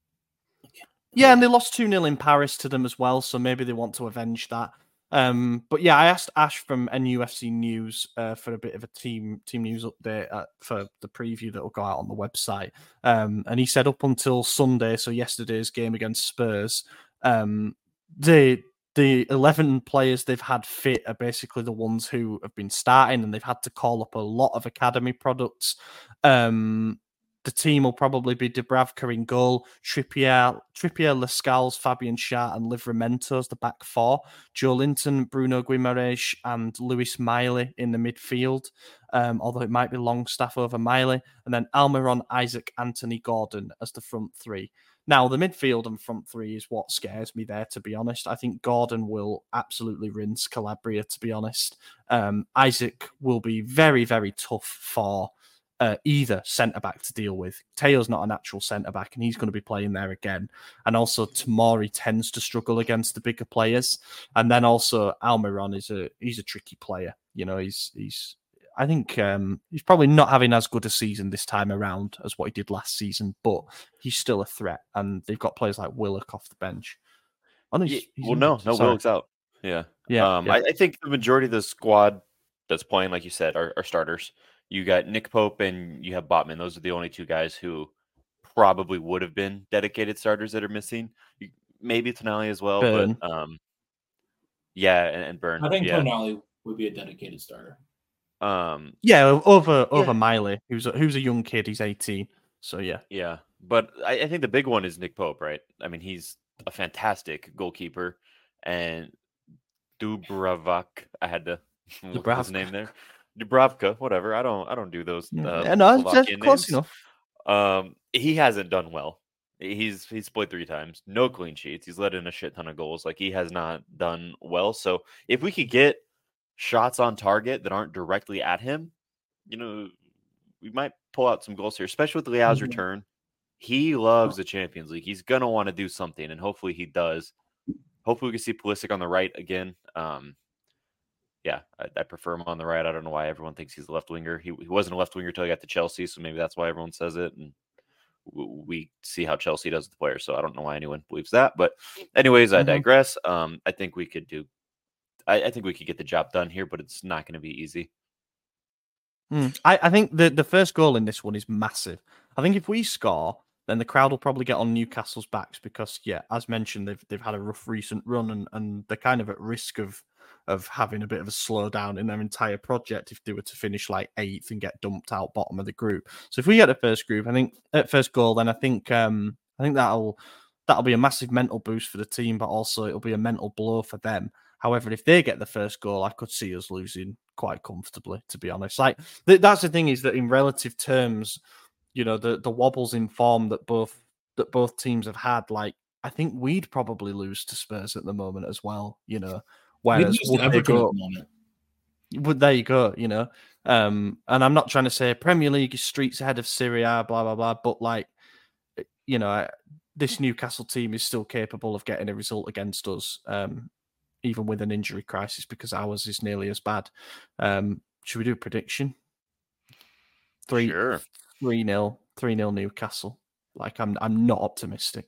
Yeah, and they lost two nil in Paris to them as well, so maybe they want to avenge that. Um, but yeah, I asked Ash from N U F C News uh, for a bit of a team team news update uh, for the preview that will go out on the website. Um, and he said up until Sunday, so yesterday's game against Spurs, um, the the eleven players they've had fit are basically the ones who have been starting, and they've had to call up a lot of academy products. Um, The team will probably be Dubravka in goal, Trippier, Trippier, Lascelles, Fabian Schär, and Livramento as the back four. Joe Linton, Bruno Guimaraes, and Lewis Miley in the midfield, um, although it might be Longstaff over Miley. And then Almiron, Isaac, Anthony, Gordon as the front three. Now, the midfield and front three is what scares me there, to be honest. I think Gordon will absolutely rinse Calabria, to be honest. Um, Isaac will be very, very tough for... Uh, either centre-back to deal with. Teo's not a natural centre-back, and he's going to be playing there again. And also, Tomori tends to struggle against the bigger players. And then also, Almiron is a he's a tricky player. You know, he's he's. I think um, he's probably not having as good a season this time around as what he did last season, but he's still a threat. And they've got players like Willock off the bench. Oh, no, he's, Yeah, he's well, no, injured. no, Sorry. Willock's out. Yeah. Yeah, Um, yeah. I, I think the majority of the squad that's playing, like you said, are, are starters. You got Nick Pope and you have Botman. Those are the only two guys who probably would have been dedicated starters that are missing. You, maybe Tonali as well, Burn. but um, yeah, and, and Burn. I think yeah. Tonali would be a dedicated starter. Um, Yeah, over over Yeah. Miley, who's a, who's a young kid. He's eighteen. So, yeah. yeah, but I, I think the big one is Nick Pope, right? I mean, he's a fantastic goalkeeper, and Dubravak. I had to Look at his name there. Dubravka, whatever. I don't I don't do those uh, yeah, no, Slovakian close names. enough. Um, he hasn't done well. He's he's played three times, no clean sheets. He's let in a shit ton of goals. Like he has not done well. So if we could get shots on target that aren't directly at him, you know, we might pull out some goals here, especially with Leao's mm-hmm. return. He loves the Champions League. He's gonna want to do something, and hopefully he does. Hopefully we can see Pulisic on the right again. Um, yeah, I, I prefer him on the right. I don't know why everyone thinks he's a left winger. He, he wasn't a left winger until he got to Chelsea, so maybe that's why everyone says it. And w- we see how Chelsea does with the players, so I don't know why anyone believes that. But anyways, I mm-hmm. digress. Um, I think we could do. I, I think we could get the job done here, but it's not going to be easy. Mm. I, I think the, the first goal in this one is massive. I think if we score, then the crowd will probably get on Newcastle's backs because, yeah, as mentioned, they've they've had a rough recent run and, and they're kind of at risk of of having a bit of a slowdown in their entire project if they were to finish like eighth and get dumped out bottom of the group. So if we get the first group, I think at first goal, then I think um I think that'll that'll be a massive mental boost for the team, but also it'll be a mental blow for them. However, if they get the first goal, I could see us losing quite comfortably, to be honest. Like th- that's the thing is that in relative terms, you know, the, the wobbles in form that both that both teams have had, like I think we'd probably lose to Spurs at the moment as well, you know. Whereas would they go, moment. Would there you go, you know. Um, and I'm not trying to say Premier League is streets ahead of Serie A, blah blah blah, but like, you know, this Newcastle team is still capable of getting a result against us, um, even with an injury crisis, because ours is nearly as bad. Um, should we do a prediction? Three, sure. Three nil, three nil Newcastle. Like I'm, I'm not optimistic.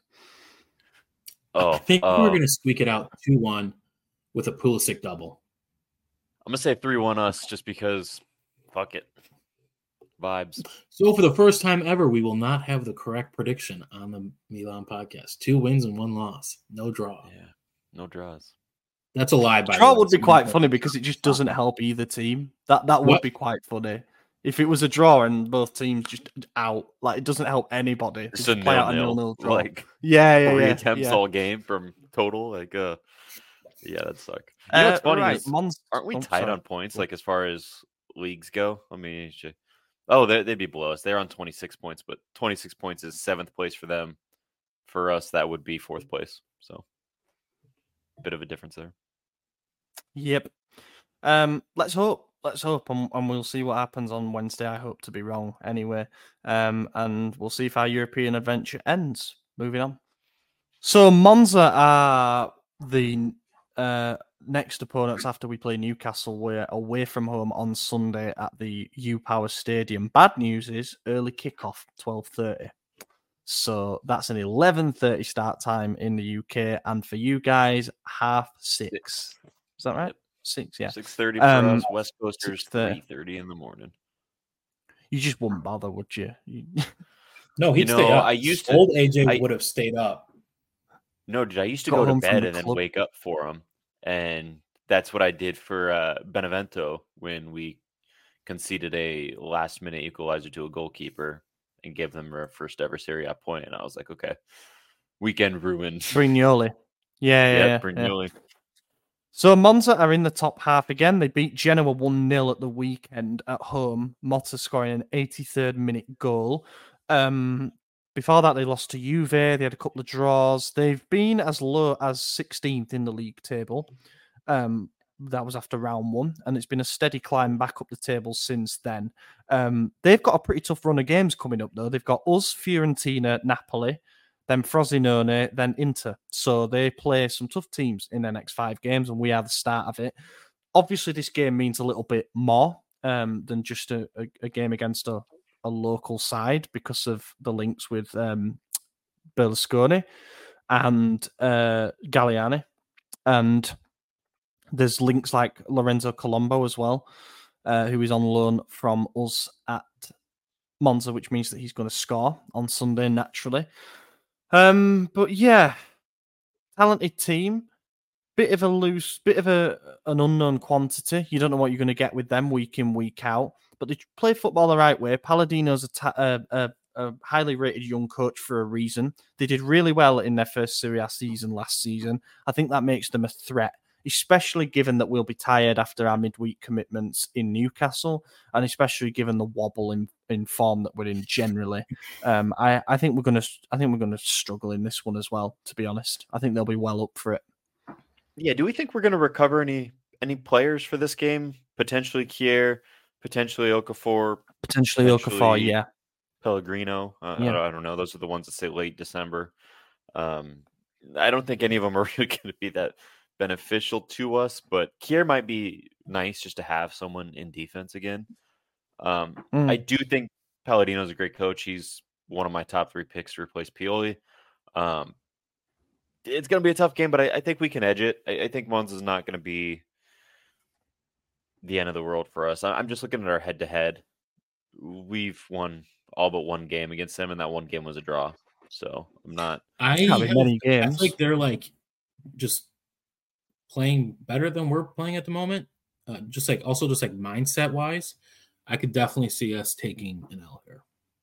Oh, I think uh, we're going to squeak it out two one with a Pulisic double. I'm gonna say three one us, just because. Fuck it. Vibes. So for the first time ever, we will not have the correct prediction on the Milan podcast. Two wins and one loss. No draw. Yeah, no draws. That's a lie. By draw the way. would be quite funny because it just doesn't help either team. That that would what? be quite funny. If it was a draw and both teams just out, like it doesn't help anybody. It's just a play nil, out a nil, nil draw. Like yeah, yeah, three yeah, attempts yeah. all game from total. Like, uh, yeah, that suck. You know uh, what's funny right. is, Monst- aren't we oh, tied sorry. on points? Like as far as leagues go, I mean, oh, they they'd be below us. They're on twenty-six points, but twenty-six points is seventh place for them. For us, that would be fourth place. So, bit of a difference there. Yep. Um, let's hope. Let's hope, and, and we'll see what happens on Wednesday. I hope to be wrong anyway. Um, and we'll see if our European adventure ends. Moving on. So Monza are the uh, next opponents after we play Newcastle. We're away from home on Sunday at the U-Power Stadium. Bad news is early kickoff, twelve thirty. So that's an eleven thirty start time in the U K, and for you guys, half six. Is that right? Six, yeah. Six thirty for um, us. West Coasters, three thirty in the morning. You just wouldn't bother, would you? you... No, he'd you know, stay up. I used to. Old A J I, would have stayed up. No, dude, I used to Got go to home bed the and then club. wake up for him, and that's what I did for uh, Benevento when we conceded a last-minute equalizer to a goalkeeper and gave them their first ever Serie A point. And I was like, okay, weekend ruined. Brignoli. Yeah, yeah, yeah, yeah. Brignoli. Yeah. So Monza are in the top half again. They beat Genoa one nil at the weekend at home. Motta scoring an eighty-third minute goal. Um, before that, they lost to Juve. They had a couple of draws. They've been as low as sixteenth in the league table. Um, that was after round one, and it's been a steady climb back up the table since then. Um, they've got a pretty tough run of games coming up, though. They've got us, Fiorentina, Napoli, then Frosinone, then Inter. So they play some tough teams in their next five games, and we are the start of it. Obviously, this game means a little bit more um, than just a, a, a game against a, a local side because of the links with um, Berlusconi and uh, Galliani. And there's links like Lorenzo Colombo as well, uh, who is on loan from us at Monza, which means that he's going to score on Sunday naturally. Um, but yeah, talented team, bit of a loose, bit of a an unknown quantity. You don't know what you're going to get with them week in, week out, but they play football the right way. Palladino's a, ta- a, a, a highly rated young coach for a reason. They did really well in their first Serie A season last season. I think that makes them a threat especially given that we'll be tired after our midweek commitments in Newcastle, and especially given the wobble in, in form that we're in generally. Um, I, I think we're gonna I think we're gonna struggle in this one as well. To be honest, I think they'll be well up for it. Yeah. Do we think we're going to recover any any players for this game? Potentially Kier, potentially Okafor, Potentially, Okafor, yeah. Pellegrino. Uh, Yeah. I, don't, I don't know. Those are the ones that say late December. Um, I don't think any of them are really going to be that beneficial to us, but Kier might be nice just to have someone in defense again. Um, Mm. I do think Palladino's a great coach. He's one of my top three picks to replace Pioli. Um, it's going to be a tough game, but I, I think we can edge it. I, I think Mons is not going to be the end of the world for us. I, I'm just looking at our head-to-head. We've won all but one game against them, and that one game was a draw. So I'm not. I Can't be have- many I games. feel like they're like just playing better than we're playing at the moment. Uh, just like also just like mindset wise, I could definitely see us taking an L here.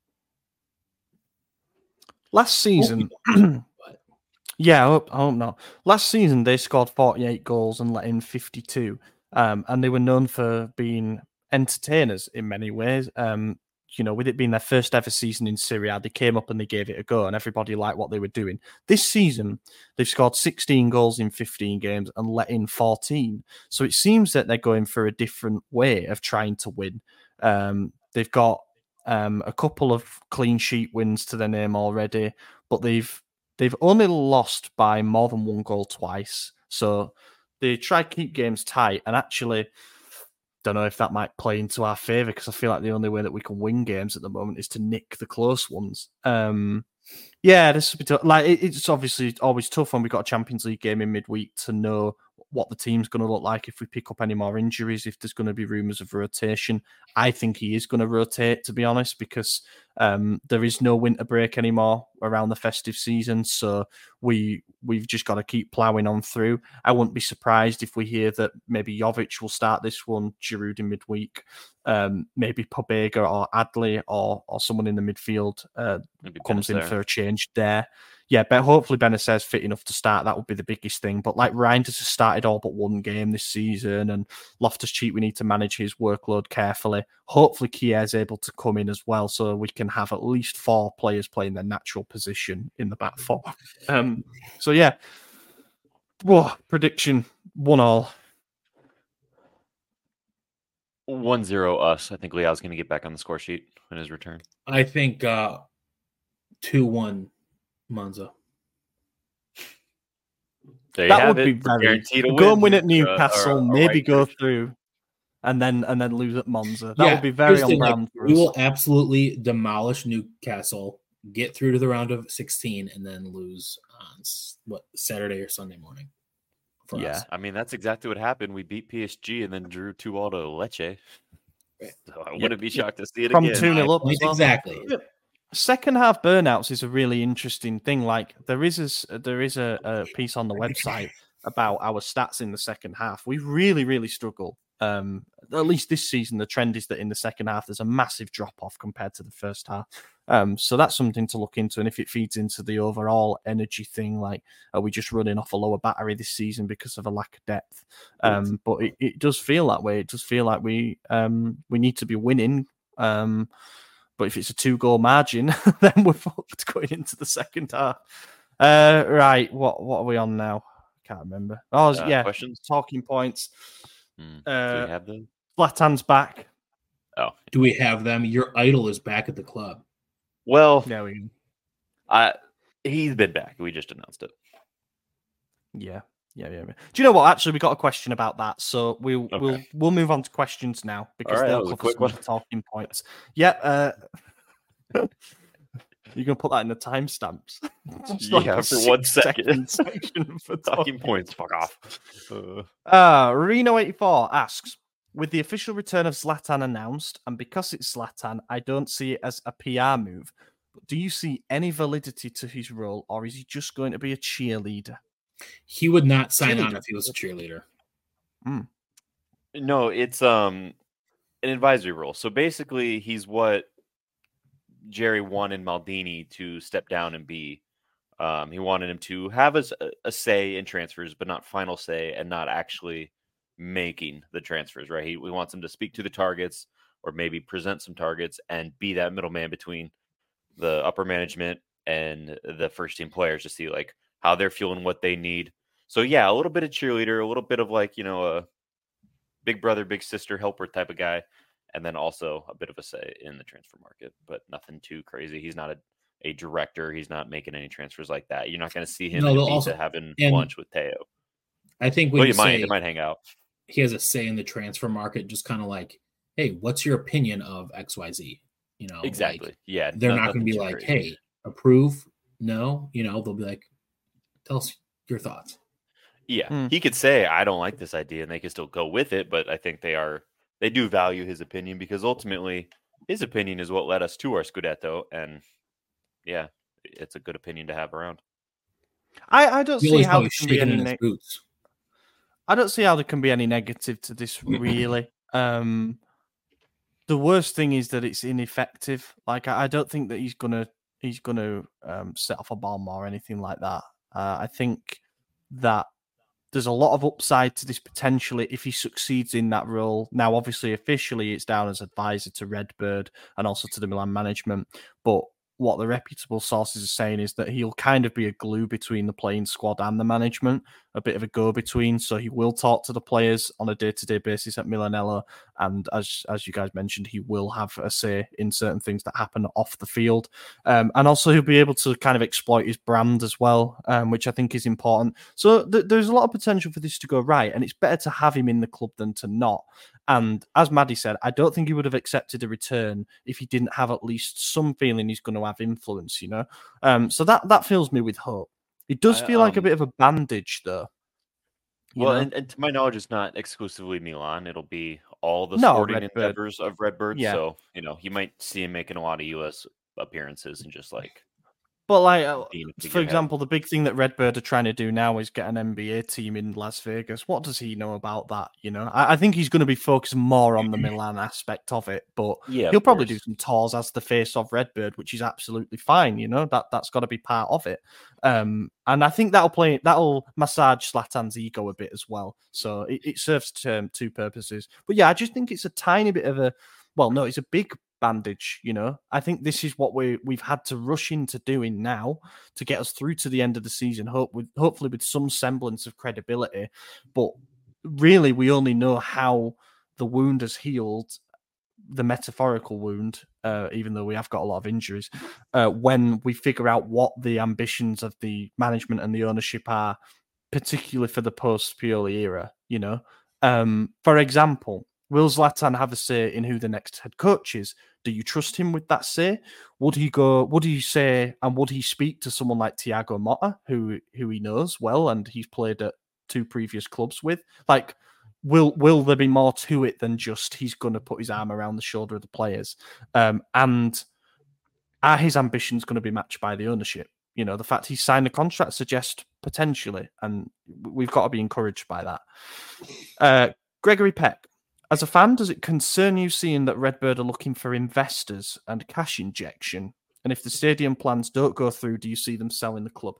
Last season, But yeah, I hope, I hope not. Last season, they scored forty-eight goals and let in fifty-two. Um, and they were known for being entertainers in many ways. Um, you know, with it being their first ever season in Serie A, they came up and they gave it a go, and everybody liked what they were doing. This season, they've scored sixteen goals in fifteen games and let in fourteen. So it seems that they're going for a different way of trying to win. Um, they've got um, a couple of clean sheet wins to their name already, but they've they've only lost by more than one goal twice. So they try to keep games tight, and actually, don't know if that might play into our favour, because I feel like the only way that we can win games at the moment is to nick the close ones. Um, yeah, this will be tough. Like it, it's obviously always tough when we've got a Champions League game in midweek to know what the team's going to look like if we pick up any more injuries, if there's going to be rumours of rotation. I think he is going to rotate, to be honest, because um, there is no winter break anymore around the festive season. So we, we've just got to keep ploughing on through. I wouldn't be surprised if we hear that maybe Jovic will start this one, Giroud in midweek, um, maybe Pobega or Adley or or someone in the midfield uh, Maybe comes in Benacer. for a change there. Yeah, but hopefully Benacer's fit enough to start. That would be the biggest thing. But like Reinders has started all but one game this season, and Loftus-Cheek, we need to manage his workload carefully. Hopefully Kier's able to come in as well, so we can have at least four players playing their natural position in the back four. Um, so yeah, whoa, prediction one all. one zero us. I think Leao's going to get back on the score sheet in his return. I think uh two one Monza. There you That have would be it. very Guaranteed to go and win, win at uh, Newcastle, or- or maybe go Rangers. through, and then and then lose at Monza. That Yeah, would be very here's the on thing, like, brand for we us. will absolutely demolish Newcastle, get through to the round of sixteen, and then lose on s- what Saturday or Sunday morning. For Yeah. us. I mean, that's exactly what happened. We beat P S G and then drew two all to Lecce. Right. So I wouldn't be shocked to see it From again. two nil My up as point well. exactly. Second half burnouts is a really interesting thing. Like there is a s- there is a, a piece on the website about our stats in the second half. We really really struggle. Um, at least this season, the trend is that in the second half there's a massive drop off compared to the first half. Um, so that's something to look into. And if it feeds into the overall energy thing, like are we just running off a lower battery this season because of a lack of depth? Um, but it, it does feel that way. It does feel like we um we need to be winning. Um, but if it's a two goal margin, then we're fucked going into the second half. Uh, right, what what are we on now? I can't remember. Oh, Uh, yeah, questions? talking points. Hmm. Do Uh, we have them? Zlatan's back. Oh, Do we have them? Your idol is back at the club. well, There we go. I he's been back. We just announced it. Yeah, yeah, yeah. yeah. Do you know what? Actually, we got a question about that, so we'll Okay. we'll we'll move on to questions now because right, that they'll was a cover quick some of one. the talking points. Yeah. Uh, you're gonna put that in the timestamps. Just like Yeah, a for one six-second second. section for Talking points. Fuck off. Uh, Uh, Reno eighty-four asks, with the official return of Zlatan announced, and because it's Zlatan, I don't see it as a P R move. But do you see any validity to his role, or is he just going to be a cheerleader? He would not sign on Cheerleader. if he was a cheerleader. no, it's um an advisory role. So basically, he's what Jerry wanted Maldini to step down and be Um, he wanted him to have a, a say in transfers, but not final say, and not actually making the transfers. Right? He, he wants him to speak to the targets, or maybe present some targets, and be that middleman between the upper management and the first team players to see like how they're feeling, what they need. So yeah, a little bit of cheerleader, a little bit of like, you know, a big brother, big sister helper type of guy. And then also a bit of a say in the transfer market, but nothing too crazy. He's not a, a director. He's not making any transfers like that. You're not going to see him No, in they'll Ibiza also- having and- lunch with Teo. I think when Well, you you might, say they might hang out. he has a say in the transfer market, just kind of like, hey, what's your opinion of X Y Z? You know, Exactly. like, yeah. they're no- not going to nothing be too like, crazy. hey, approve, no. You know, they'll be like, tell us your thoughts. Yeah, Hmm. he could say, I don't like this idea, and they can still go with it, but I think they are they do value his opinion, because ultimately his opinion is what led us to our Scudetto, and yeah, it's a good opinion to have around. I, I don't You see always how know there he's can be shaking any in his ne- boots. I don't see how there can be any negative to this, really. Um, the worst thing is that it's ineffective. Like, I, I don't think that he's gonna he's gonna um, set off a bomb or anything like that. Uh, I think that there's a lot of upside to this potentially if he succeeds in that role. Now, obviously, officially, it's down as advisor to Redbird and also to the Milan management, but what the reputable sources are saying is that he'll kind of be a glue between the playing squad and the management, a bit of a go-between. So he will talk to the players on a day-to-day basis at Milanello, and as as you guys mentioned, he will have a say in certain things that happen off the field, um, and also he'll be able to kind of exploit his brand as well, um, which I think is important. So th- there's a lot of potential for this to go right, and it's better to have him in the club than to not. And as Maddie said, I don't think he would have accepted a return if he didn't have at least some feeling he's going to have influence, you know? Um, so that, that fills me with hope. It does I, feel like a um, bit of a bandage, though. You Well, know? and, and to my knowledge, it's not exclusively Milan. It'll be all the No, sporting Redbird. endeavors of Redbird. Yeah. So, you know, you might see him making a lot of U S appearances and just like But like, uh, being a for figurehead. example, the big thing that Redbird are trying to do now is get an N B A team in Las Vegas. What does he know about that? You know, I, I think he's going to be focused more on the Milan aspect of it, but Yeah, of he'll probably do course. some tours as the face of Redbird, which is absolutely fine. You know, that that's got to be part of it. Um, and I think that'll play that'll massage Zlatan's ego a bit as well. So it, it serves um, two purposes. But yeah, I just think it's a tiny bit of a well, no, it's a big bandage. You know, I think this is what we we've had to rush into doing now to get us through to the end of the season. Hope with hopefully with some semblance of credibility, but really we only know how the wound has healed, the metaphorical wound, uh, even though we have got a lot of injuries, uh, when we figure out what the ambitions of the management and the ownership are, particularly for the post-Pioli era. You know, um, for example, will Zlatan have a say in who the next head coach is? Do you trust him with that say? Would he go? Would he say and would he speak to someone like Thiago Motta, who who he knows well and he's played at two previous clubs with? Like, will will there be more to it than just he's going to put his arm around the shoulder of the players? Um, and are his ambitions going to be matched by the ownership? You know, the fact he's signed a contract suggests potentially, and we've got to be encouraged by that. Uh, Gregory Peck, as a fan, does it concern you seeing that Redbird are looking for investors and cash injection? And if the stadium plans don't go through, do you see them selling the club?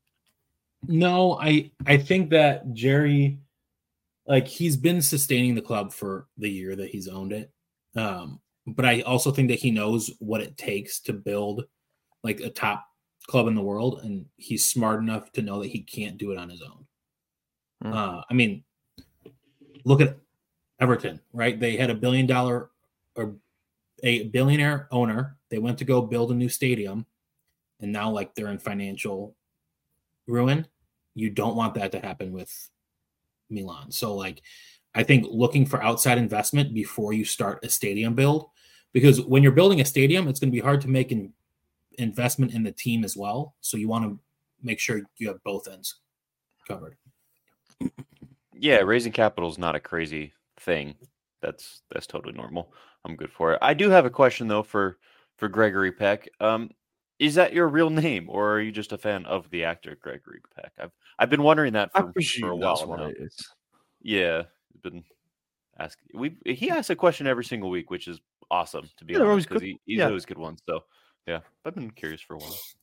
No, I I think that Jerry, like, he's been sustaining the club for the year that he's owned it. Um, but I also think that he knows what it takes to build like a top club in the world, and he's smart enough to know that he can't do it on his own. Mm. Uh, I mean, look at Everton, right? They had a billion dollar or a billionaire owner. They went to go build a new stadium, and now like they're in financial ruin. You don't want that to happen with Milan. So like, I think looking for outside investment before you start a stadium build, because when you're building a stadium, it's going to be hard to make an investment in the team as well. So you want to make sure you have both ends covered. Yeah, raising capital is not a crazy thing. That's that's totally normal. I'm good for it. I do have a question though for for Gregory Peck. Um, is that your real name, or are you just a fan of the actor Gregory Peck? I've I've been wondering that I for, for a presume while that's what now. it is. Yeah, been asking. We he asks a question every single week, which is awesome to be Yeah, they're always honest, because good. he, he's Yeah. always good ones. So yeah, I've been curious for a while.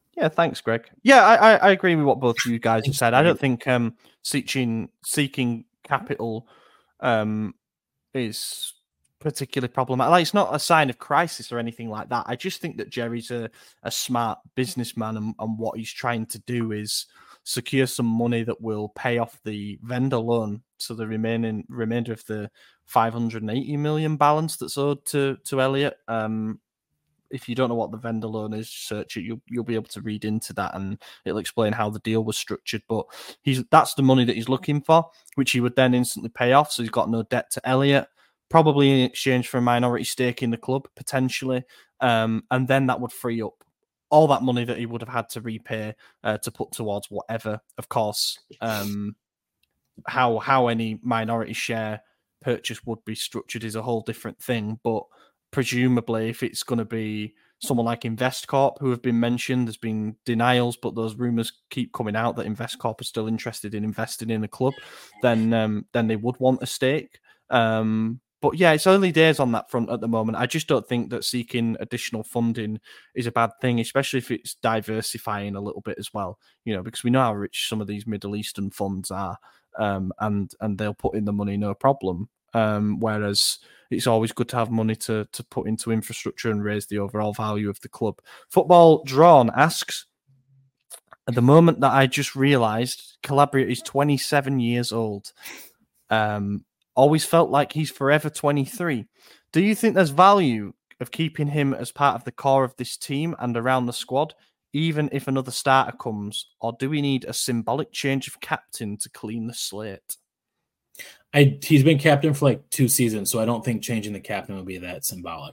Yeah, thanks, Greg. Yeah, I, I, I agree with what both of you guys have Thanks, said. I don't Greg. think um, seeking seeking capital um, is particularly problematic. Like, it's not a sign of crisis or anything like that. I just think that Jerry's a, a smart businessman, and, and what he's trying to do is secure some money that will pay off the vendor loan to the remaining remainder of the five hundred eighty million balance that's owed to to Elliott. Um, if you don't know what the vendor loan is, search it. You'll you'll be able to read into that, and it'll explain how the deal was structured. But he's that's the money that he's looking for, which he would then instantly pay off. So he's got no debt to Elliott, probably in exchange for a minority stake in the club potentially, um, and then that would free up all that money that he would have had to repay uh, to put towards whatever. Of course, um, how how any minority share purchase would be structured is a whole different thing, but presumably if it's going to be someone like InvestCorp, who have been mentioned, there's been denials, but those rumors keep coming out that InvestCorp are still interested in investing in the club, then um, then they would want a stake. Um, but yeah, it's early days on that front at the moment. I just don't think that seeking additional funding is a bad thing, especially if it's diversifying a little bit as well, you know, because we know how rich some of these Middle Eastern funds are, um, and and they'll put in the money no problem. Um, whereas it's always good to have money to to put into infrastructure and raise the overall value of the club. Football Drawn asks, at the moment that I just realised, Calabria is twenty-seven years old. Um, always felt like he's forever twenty-three. Do you think there's value of keeping him as part of the core of this team and around the squad, even if another starter comes, or do we need a symbolic change of captain to clean the slate? I, he's been captain for like two seasons, so I don't think changing the captain would be that symbolic.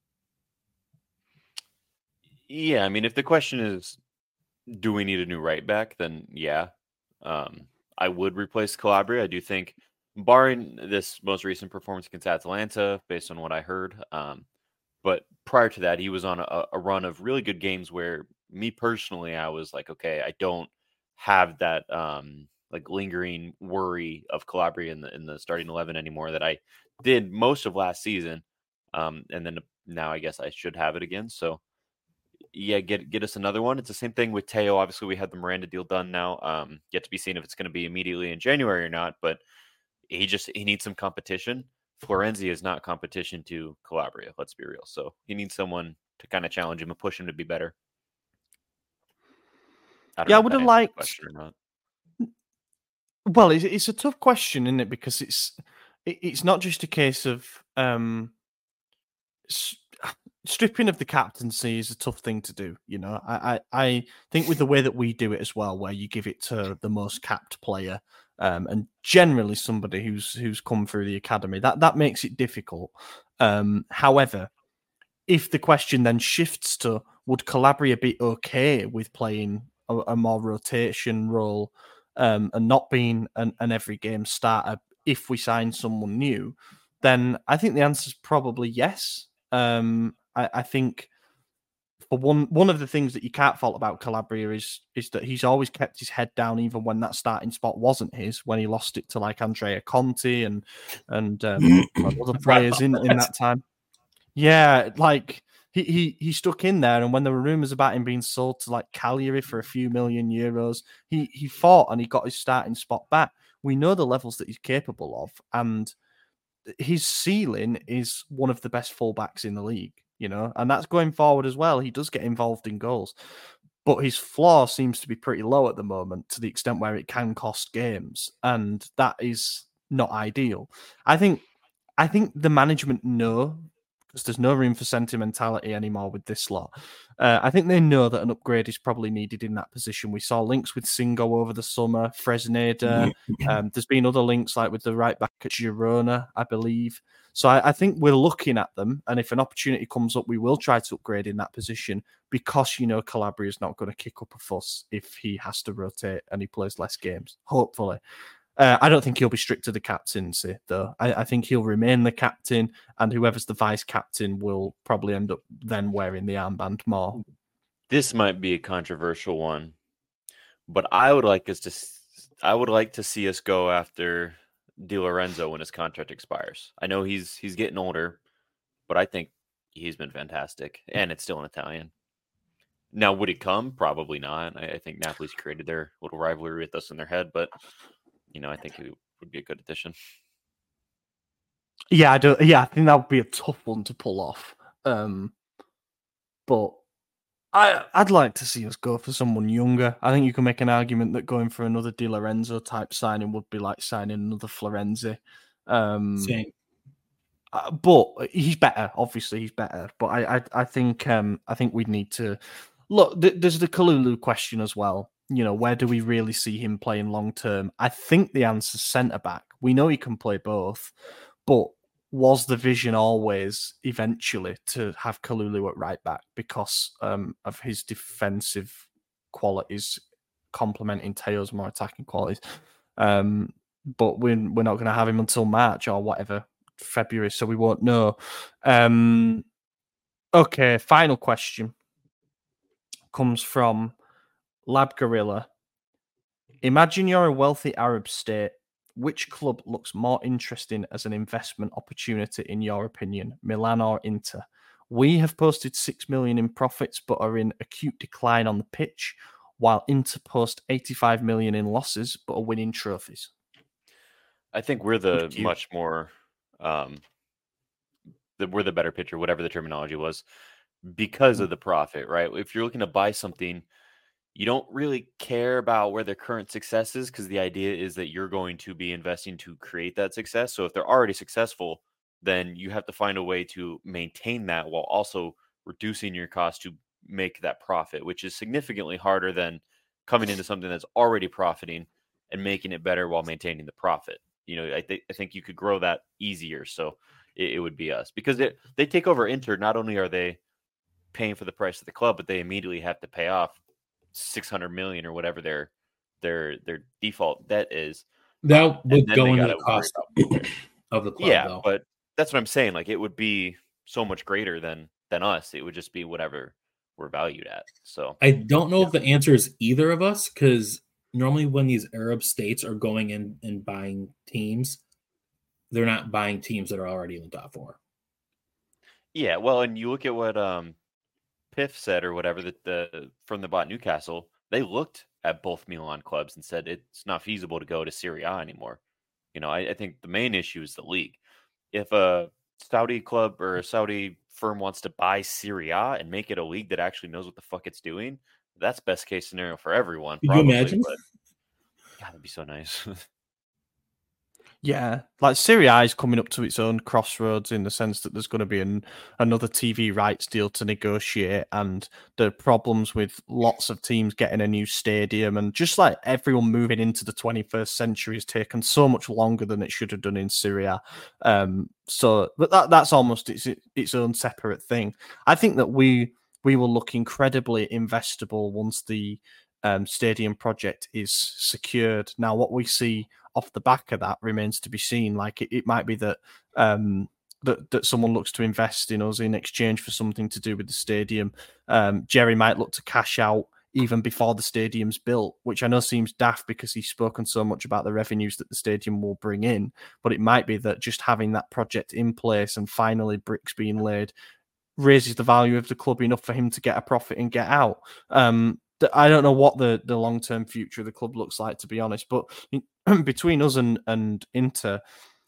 Yeah, I mean, if the question is, do we need a new right back, then yeah, um, I would replace Calabria. I do think, barring this most recent performance against Atalanta, based on what I heard, um, but prior to that, he was on a, a run of really good games where, me personally, I was like, okay, I don't have that um, like lingering worry of Calabria in the in the starting eleven anymore that I did most of last season, um, and then now I guess I should have it again. So yeah, get get us another one. It's the same thing with Teo. Obviously, we had the Miranda deal done now. Um, yet to be seen if it's going to be immediately in January or not. But he just he needs some competition. Florenzi is not competition to Calabria. Let's be real. So he needs someone to kind of challenge him and push him to be better. I don't Yeah, know I if would that have answers the liked. question or not. Well, it's, it's a tough question, isn't it? Because it's it, it's not just a case of um, s- stripping of the captaincy is a tough thing to do. You know, I, I I think with the way that we do it as well, where you give it to the most capped player, um, and generally somebody who's who's come through the academy, that that makes it difficult. Um, however, if the question then shifts to, would Calabria be okay with playing a, a more rotation role, um, and not being an, an every game starter if we sign someone new, then I think the answer is probably yes. Um, I, I think for one one of the things that you can't fault about Calabria is is that he's always kept his head down, even when that starting spot wasn't his, when he lost it to like Andrea Conti and and um, other players in, in that time. Yeah, like he, he he stuck in there, and when there were rumors about him being sold to like Cagliari for a few million euros, he he fought and he got his starting spot back. We know the levels that he's capable of, and his ceiling is one of the best fullbacks in the league, you know, and that's going forward as well. He does get involved in goals, but his floor seems to be pretty low at the moment, to the extent where it can cost games, and that is not ideal. I think I think the management know, because there's no room for sentimentality anymore with this lot. Uh, I think they know that an upgrade is probably needed in that position. We saw links with Singo over the summer, Fresneda. Um, there's been other links like with the right back at Girona, I believe. So I, I think we're looking at them, and if an opportunity comes up, we will try to upgrade in that position, because you know Calabria is not going to kick up a fuss if he has to rotate and he plays less games, hopefully. Uh, I don't think he'll be strict to the captaincy, though. I, I think he'll remain the captain, and whoever's the vice captain will probably end up then wearing the armband more. This might be a controversial one, but I would like us to. I would like to see us go after Di Lorenzo when his contract expires. I know he's he's getting older, but I think he's been fantastic, and it's still an Italian. Now, would it come? Probably not. I, I think Napoli's created their little rivalry with us in their head, but you know, I think it would be a good addition. Yeah, I do. Yeah, I think that would be a tough one to pull off. Um, but I, I'd like to see us go for someone younger. I think you can make an argument that going for another Di Lorenzo type signing would be like signing another Florenzi. Um, Same. Uh, but he's better. Obviously, he's better. But I, I, I think, um, I think we'd need to look. Th- there's the Kalulu question as well. You know, where do we really see him playing long term? I think the answer's centre back. We know he can play both, but was the vision always eventually to have Kalulu at right back because um, of his defensive qualities complementing Teo's more attacking qualities? Um, but we're we're not going to have him until March or whatever. February, so we won't know. Um, okay, final question comes from Lab Gorilla. Imagine you're a wealthy Arab state. Which club looks more interesting as an investment opportunity in your opinion, Milan or Inter? We have posted six million in profits but are in acute decline on the pitch, while Inter post eighty-five million in losses but are winning trophies. I think we're the much more um the, we're the better pitcher, whatever the terminology was, because of the profit, right? If you're looking to buy something, you don't really care about where their current success is because the idea is that you're going to be investing to create that success. So if they're already successful, then you have to find a way to maintain that while also reducing your cost to make that profit, which is significantly harder than coming into something that's already profiting and making it better while maintaining the profit. You know, I think I think you could grow that easier. So it, it would be us because they they take over Inter. Not only are they paying for the price of the club, but they immediately have to pay off six hundred million or whatever their their their default debt is. That would go into the cost of the club. Yeah, though. But that's what I'm saying. Like it would be so much greater than than us. It would just be whatever we're valued at. So I don't know yeah. if the answer is either of us because normally when these Arab states are going in and buying teams, they're not buying teams that are already in the top four. Yeah, well, and you look at what um Piff said or whatever that the from the bot Newcastle, they looked at both Milan clubs and said it's not feasible to go to Serie A anymore. You know, I, I think the main issue is the league. If a Saudi club or a Saudi firm wants to buy Serie A and make it a league that actually knows what the fuck it's doing, that's best case scenario for everyone. Could probably, you imagine? But, God, that'd be so nice. Yeah, like Serie A is coming up to its own crossroads in the sense that there's going to be an, another T V rights deal to negotiate, and the problems with lots of teams getting a new stadium and just like everyone moving into the twenty-first century has taken so much longer than it should have done in Serie A. Um, so, but that that's almost its its own separate thing. I think that we we will look incredibly investable once the um, stadium project is secured. Now, what we see off the back of that remains to be seen. Like it, it might be that um, that that someone looks to invest in us in exchange for something to do with the stadium. Um, Jerry might look to cash out even before the stadium's built, which I know seems daft because he's spoken so much about the revenues that the stadium will bring in. But it might be that just having that project in place and finally bricks being laid raises the value of the club enough for him to get a profit and get out. Um, I don't know what the, the long-term future of the club looks like, to be honest, but between us and, and Inter,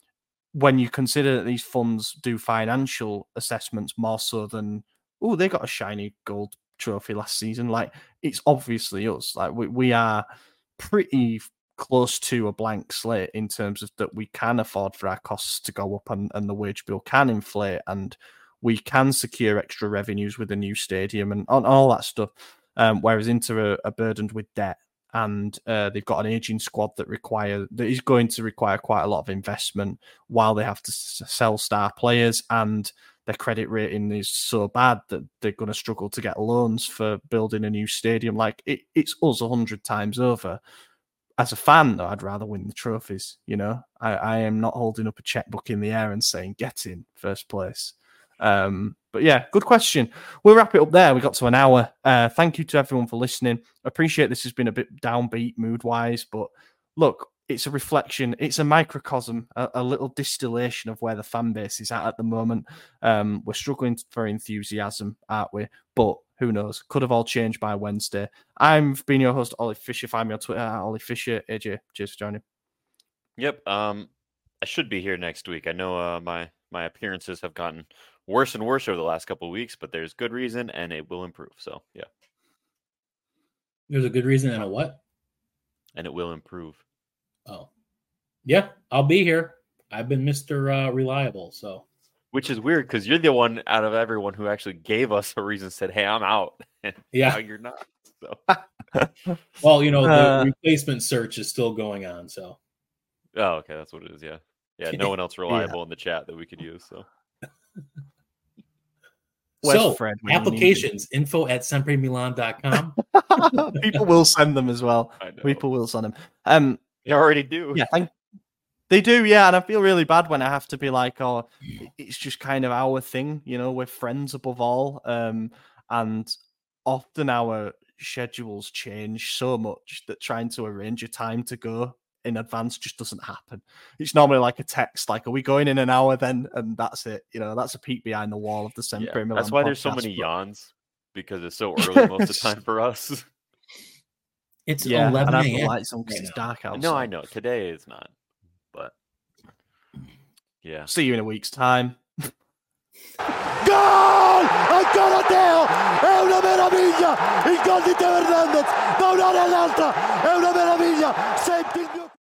when you consider that these funds do financial assessments more so than, oh, they got a shiny gold trophy last season, like it's obviously us. Like we, we are pretty close to a blank slate in terms of that we can afford for our costs to go up and, and the wage bill can inflate and we can secure extra revenues with a new stadium and all, all that stuff. Um, whereas Inter are, are burdened with debt and uh, they've got an aging squad that require that is going to require quite a lot of investment while they have to s- sell star players, and their credit rating is so bad that they're going to struggle to get loans for building a new stadium. Like it, it's us a hundred times over. As a fan, though, I'd rather win the trophies. You know, I, I am not holding up a checkbook in the air and saying get in first place. Um, but yeah, good question. We'll wrap it up there. We got to an hour. Uh, thank you to everyone for listening. Appreciate this has been a bit downbeat mood wise, but look, it's a reflection. It's a microcosm, a, a little distillation of where the fan base is at at the moment. Um, we're struggling for enthusiasm, aren't we? But who knows? Could have all changed by Wednesday. I've been your host, Ollie Fisher. Find me on Twitter at Ollie Fisher. A J, cheers for joining. Yep. Um, I should be here next week. I know uh, my my appearances have gotten worse and worse over the last couple of weeks, but there's good reason and it will improve. So yeah. There's a good reason and a what? And it will improve. Oh, yeah, I'll be here. I've been Mister Uh, Reliable, so. Which is weird because you're the one out of everyone who actually gave us a reason, said, "Hey, I'm out." And yeah, now you're not. So. Well, you know, the Uh, replacement search is still going on, so. Oh, okay, that's what it is. Yeah, yeah. No one else reliable in the chat that we could use. So. Where's so Fred when you need him? applications info at sempre milan dot com. People will send them as well. I know. People will send them. Um, They already do. yeah, thank. They do, yeah, and I feel really bad when I have to be like, "Oh, it's just kind of our thing," you know. We're friends above all, um, and often our schedules change so much that trying to arrange a time to go in advance just doesn't happen. It's normally like a text, like, "Are we going in an hour then?" And that's it. You know, that's a peek behind the wall of the Yeah, Sempre Milan that's why there's so podcast, many but- yawns because it's so early most of the time for us. It's Yeah, eleven and I have the a.m. lights on because right it's now. dark outside. No, I know today is not, but yeah. See you in a week's time. Gol! Ancora Teo! È una meraviglia! Il gol di Teo Hernandez da un'area all'altra! È una meraviglia! Senti il mio...